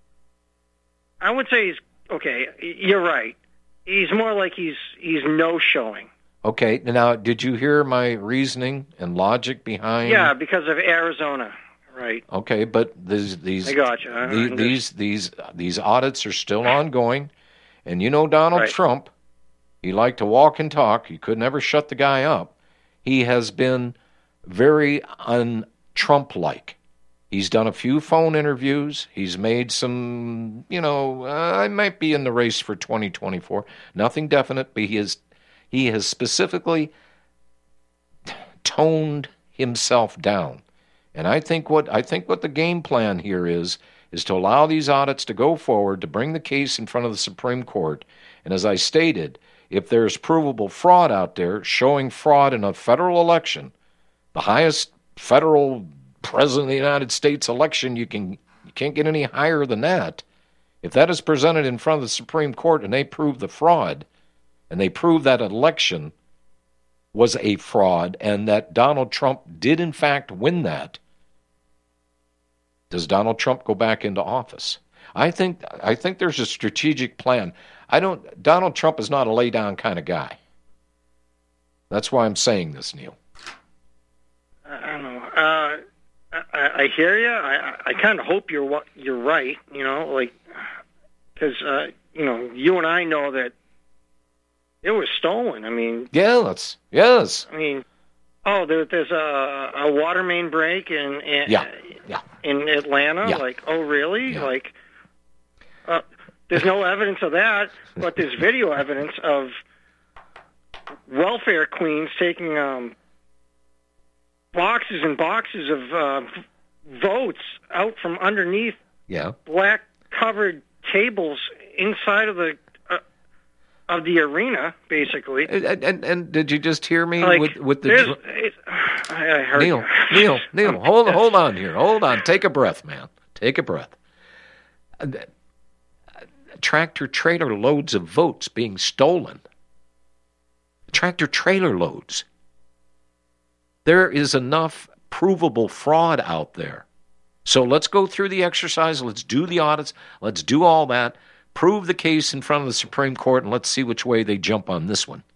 Speaker 15: I would say he's okay. You're right. He's more like he's he's no showing.
Speaker 2: Okay, now did you hear my reasoning and logic behind?
Speaker 15: Yeah, because of Arizona, right?
Speaker 2: Okay, but these these
Speaker 15: I gotcha. I
Speaker 2: the-
Speaker 15: understand.
Speaker 2: these these these audits are still ongoing, and you know Donald
Speaker 15: Right.
Speaker 2: Trump, he liked to walk and talk. You could never shut the guy up. He has been very un-Trump-like. He's done a few phone interviews. He's made some, you know, uh, I might be in the race for twenty twenty-four. Nothing definite, but he has, he has specifically toned himself down. And I think what I think what the game plan here is is to allow these audits to go forward, to bring the case in front of the Supreme Court. And as I stated, if there's provable fraud out there showing fraud in a federal election, the highest federal president of the United States election, you can you can't get any higher than that. If that is presented in front of the Supreme Court and they prove the fraud, and they prove that election was a fraud and that Donald Trump did in fact win that, does Donald Trump go back into office? I think I think there's a strategic plan. I don't Donald Trump is not a lay down kind of guy. That's why I'm saying this, Neil.
Speaker 15: I don't know. Uh, I, I hear you. I, I kind of hope you're wa- you're right. You know, like because uh, you know, you and I know that it was stolen. I mean,
Speaker 2: yes, yes.
Speaker 15: I mean, oh, there, there's a a water main break in in,
Speaker 2: yeah. Yeah.
Speaker 15: in Atlanta.
Speaker 2: Yeah.
Speaker 15: Like, oh, really?
Speaker 2: Yeah.
Speaker 15: Like, uh, there's no evidence of that, but there's video evidence of welfare queens taking um, boxes and boxes of uh, votes out from underneath
Speaker 2: yeah.
Speaker 15: black covered tables inside of the uh, of the arena, basically.
Speaker 2: And, and and did you just hear me
Speaker 15: like,
Speaker 2: with with the
Speaker 15: there's-
Speaker 2: dr-
Speaker 15: it- I, I heard
Speaker 2: Neil,
Speaker 15: you.
Speaker 2: Neil, Neil, hold hold on here, hold on, take a breath, man, take a breath. Uh, Tractor trailer loads of votes being stolen. Tractor trailer loads. There is enough provable fraud out there. So let's go through the exercise. Let's do the audits. Let's do all that. Prove the case in front of the Supreme Court, and let's see which way they jump on this one.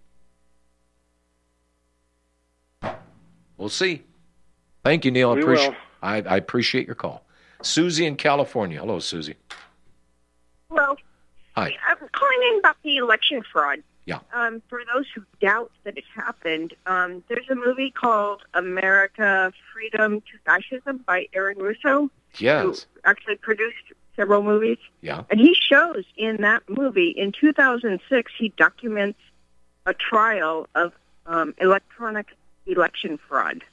Speaker 2: We'll see. Thank you, Neil.
Speaker 15: We
Speaker 2: Appreci-
Speaker 15: will.
Speaker 2: I, I appreciate your call. Susie in California. Hello, Susie.
Speaker 16: Well,
Speaker 2: Hi.
Speaker 16: I'm calling in about the election fraud.
Speaker 2: Yeah.
Speaker 16: Um, for those who doubt that it happened, um, there's a movie called America, Freedom to Fascism by Aaron Russo,
Speaker 2: Yes.
Speaker 16: who actually produced several movies.
Speaker 2: Yeah.
Speaker 16: And he shows in that movie, in two thousand six, he documents a trial of um, electronic election fraud.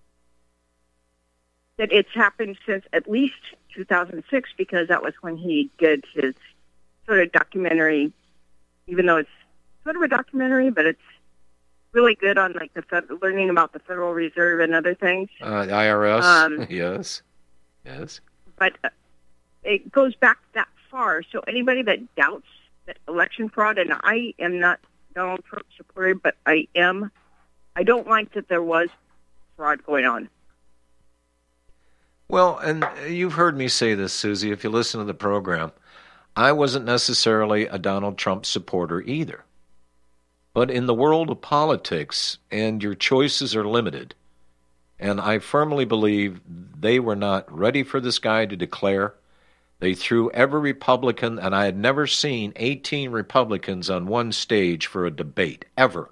Speaker 16: That it's happened since at least two thousand six, because that was when he did his sort of documentary, even though it's sort of a documentary, but it's really good on like the fed- learning about the Federal Reserve and other things.
Speaker 2: Uh, the I R S.
Speaker 16: Um,
Speaker 2: yes. Yes.
Speaker 16: But uh, it goes back that far. So anybody that doubts that election fraud, and I am not Donald Trump supporter, but I am, I don't like that there was fraud going on.
Speaker 2: Well, and you've heard me say this, Susie, if you listen to the program. I wasn't necessarily a Donald Trump supporter either. But in the world of politics, and your choices are limited, and I firmly believe they were not ready for this guy to declare. They threw every Republican, and I had never seen eighteen Republicans on one stage for a debate, ever.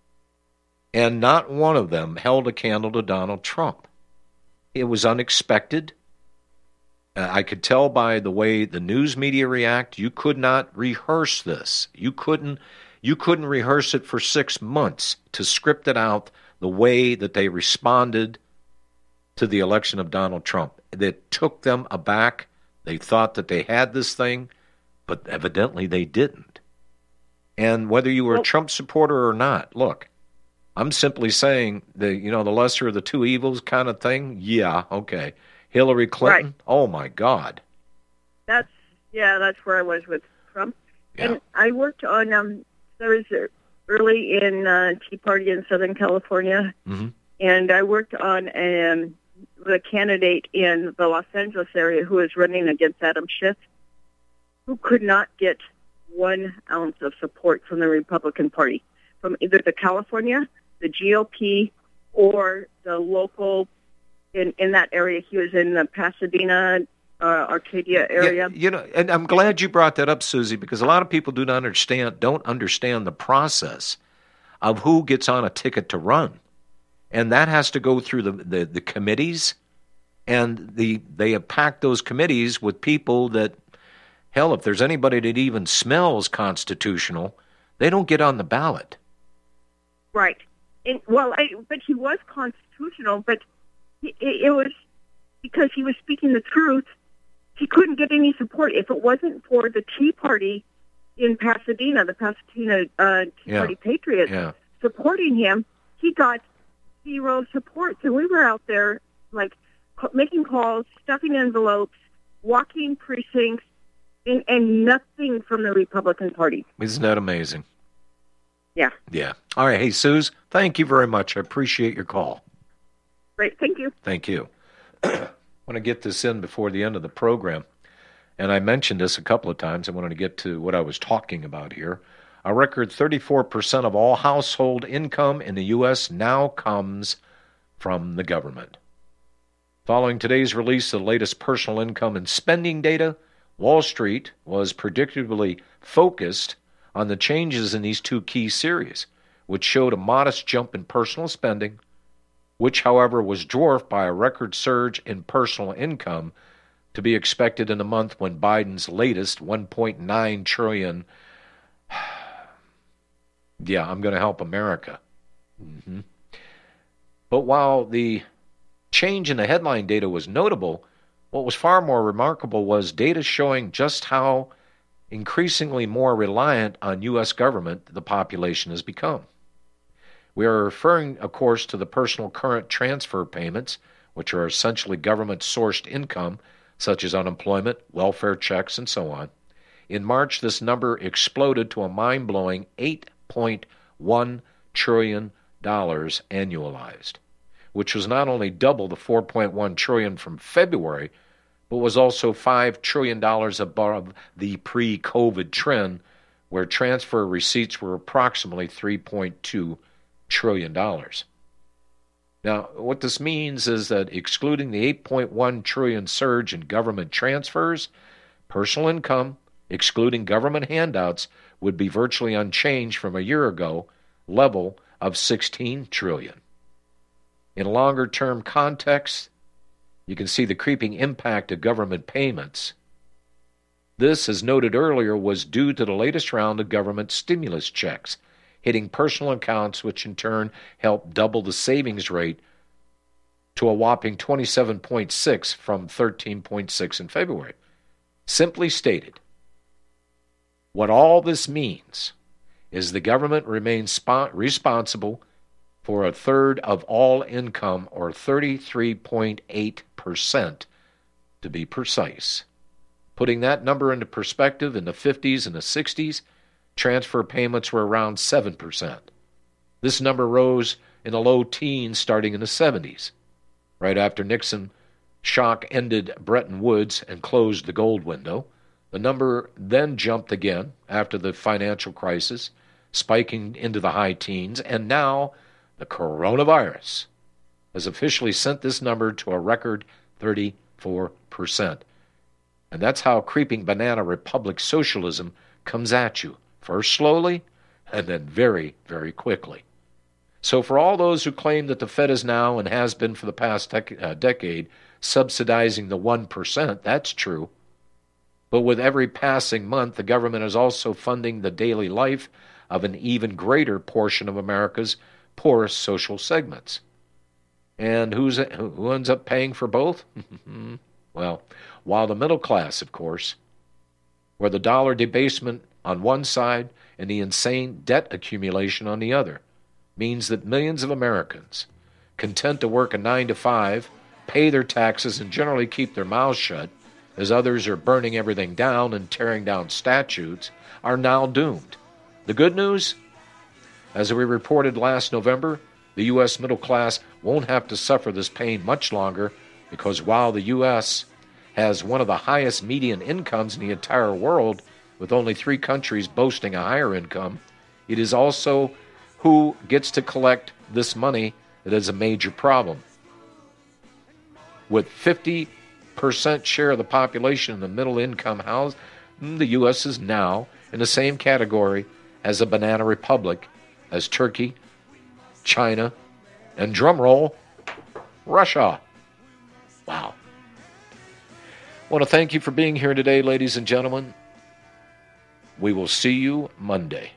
Speaker 2: And not one of them held a candle to Donald Trump. It was unexpected. Uh, I could tell by the way the news media react, you could not rehearse this. You couldn't you couldn't rehearse it for six months to script it out the way that they responded to the election of Donald Trump. It took them aback. They thought that they had this thing, but evidently they didn't. And whether you were a Trump supporter or not, look, I'm simply saying the you know the lesser of the two evils kind of thing. Yeah, okay. Hillary Clinton.
Speaker 16: Right.
Speaker 2: Oh my God.
Speaker 16: That's yeah, that's where I was with Trump.
Speaker 2: Yeah.
Speaker 16: And I worked on um there was uh, early in uh, Tea Party in Southern California,
Speaker 2: Mm-hmm.
Speaker 16: and I worked on um the candidate in the Los Angeles area who was running against Adam Schiff, who could not get one ounce of support from the Republican Party, from either the California, the G O P, or the local. In, in that area, he was in the Pasadena, uh, Arcadia area.
Speaker 2: Yeah, you know, and I'm glad you brought that up, Susie, because a lot of people do not understand don't understand the process of who gets on a ticket to run, and that has to go through the the, the committees, and the they have packed those committees with people that, hell, if there's anybody that even smells constitutional, they don't get on the ballot.
Speaker 16: Right. And, well, I, but he was constitutional, but it, it was because he was speaking the truth. He couldn't get any support. If it wasn't for the Tea Party in Pasadena, the Pasadena uh, Tea
Speaker 2: Yeah.
Speaker 16: Party Patriots
Speaker 2: Yeah.
Speaker 16: supporting him, he got zero support. So we were out there, like, ca- making calls, stuffing envelopes, walking precincts, and, and nothing from the Republican Party.
Speaker 2: Isn't that amazing?
Speaker 16: Yeah.
Speaker 2: Yeah. All right. Hey, Suze, thank you very much. I appreciate your call.
Speaker 16: Great. Thank you.
Speaker 2: Thank you. I want to get this in before the end of the program. And I mentioned this a couple of times. I wanted to get to what I was talking about here. A record thirty-four percent of all household income in the U S now comes from the government. Following today's release of the latest personal income and spending data, Wall Street was predictably focused on the changes in these two key series, which showed a modest jump in personal spending, which, however, was dwarfed by a record surge in personal income to be expected in a month when Biden's latest one point nine trillion dollars, yeah, I'm going to help America. Mm-hmm. But while the change in the headline data was notable, what was far more remarkable was data showing just how increasingly more reliant on U S government the population has become. We are referring, of course, to the personal current transfer payments, which are essentially government-sourced income, such as unemployment, welfare checks, and so on. In March, this number exploded to a mind-blowing eight point one trillion dollars annualized, which was not only double the four point one trillion dollars from February, but was also five trillion dollars above the pre-COVID trend, where transfer receipts were approximately three point two trillion dollars. Now, what this means is that excluding the eight point one trillion dollars surge in government transfers, personal income, excluding government handouts, would be virtually unchanged from a year ago level of sixteen trillion dollars. In a longer-term context, you can see the creeping impact of government payments. This, as noted earlier, was due to the latest round of government stimulus checks, hitting personal accounts, which in turn helped double the savings rate to a whopping twenty-seven point six from thirteen point six in February. Simply stated, what all this means is the government remains spo- responsible for a third of all income, or thirty-three point eight percent to be precise. Putting that number into perspective, in the fifties and the sixties, transfer payments were around seven percent. This number rose in the low teens starting in the seventies, right after Nixon shock ended Bretton Woods and closed the gold window. The number then jumped again after the financial crisis, spiking into the high teens, and now the coronavirus has officially sent this number to a record thirty-four percent. And that's how creeping banana republic socialism comes at you. First slowly, and then very, very quickly. So for all those who claim that the Fed is now, and has been for the past dec- uh, decade, subsidizing the one percent, that's true. But with every passing month, the government is also funding the daily life of an even greater portion of America's poorest social segments. And who's who ends up paying for both? Well, while the middle class, of course, where the dollar debasement on one side and the insane debt accumulation on the other, means that millions of Americans, content to work a nine to five, pay their taxes, and generally keep their mouths shut, as others are burning everything down and tearing down statues, are now doomed. The good news? As we reported last November, the U S middle class won't have to suffer this pain much longer, because while the U S has one of the highest median incomes in the entire world, with only three countries boasting a higher income, it is also who gets to collect this money that is a major problem. With fifty percent share of the population in the middle income house, the U S is now in the same category as a banana republic as Turkey, China, and drumroll, Russia. Wow. I want to thank you for being here today, ladies and gentlemen. We will see you Monday.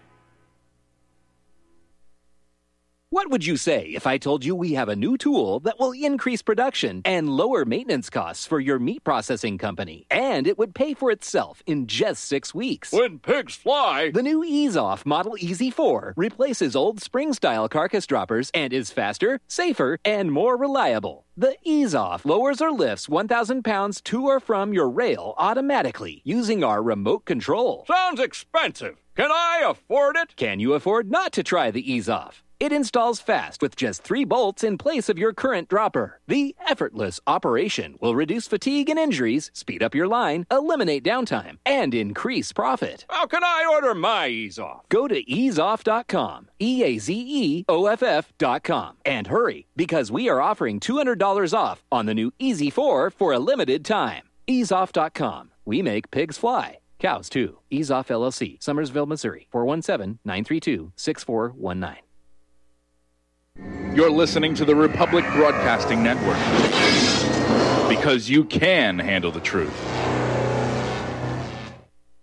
Speaker 17: What would you say if I told you we have a new tool that will increase production and lower maintenance costs for your meat processing company? And it would pay for itself in just six weeks.
Speaker 9: When pigs fly!
Speaker 17: The new Ease Off Model E Z four replaces old spring-style carcass droppers and is faster, safer, and more reliable. The Ease Off lowers or lifts one thousand pounds to or from your rail automatically using our remote control.
Speaker 9: Sounds expensive. Can I afford it?
Speaker 17: Can you afford not to try the Ease Off? It installs fast with just three bolts in place of your current dropper. The effortless operation will reduce fatigue and injuries, speed up your line, eliminate downtime, and increase profit.
Speaker 9: How can I order my Ease Off?
Speaker 17: Go to ease off dot com, E A Z E O F F dot com, and hurry, because we are offering two hundred dollars off on the new E Z four for a limited time. ease off dot com. We make pigs fly. Cows, too. Ease Off L L C, Summersville, Missouri. four one seven, nine three two, six four one nine.
Speaker 18: You're listening to the Republic Broadcasting Network. Because you can handle the truth.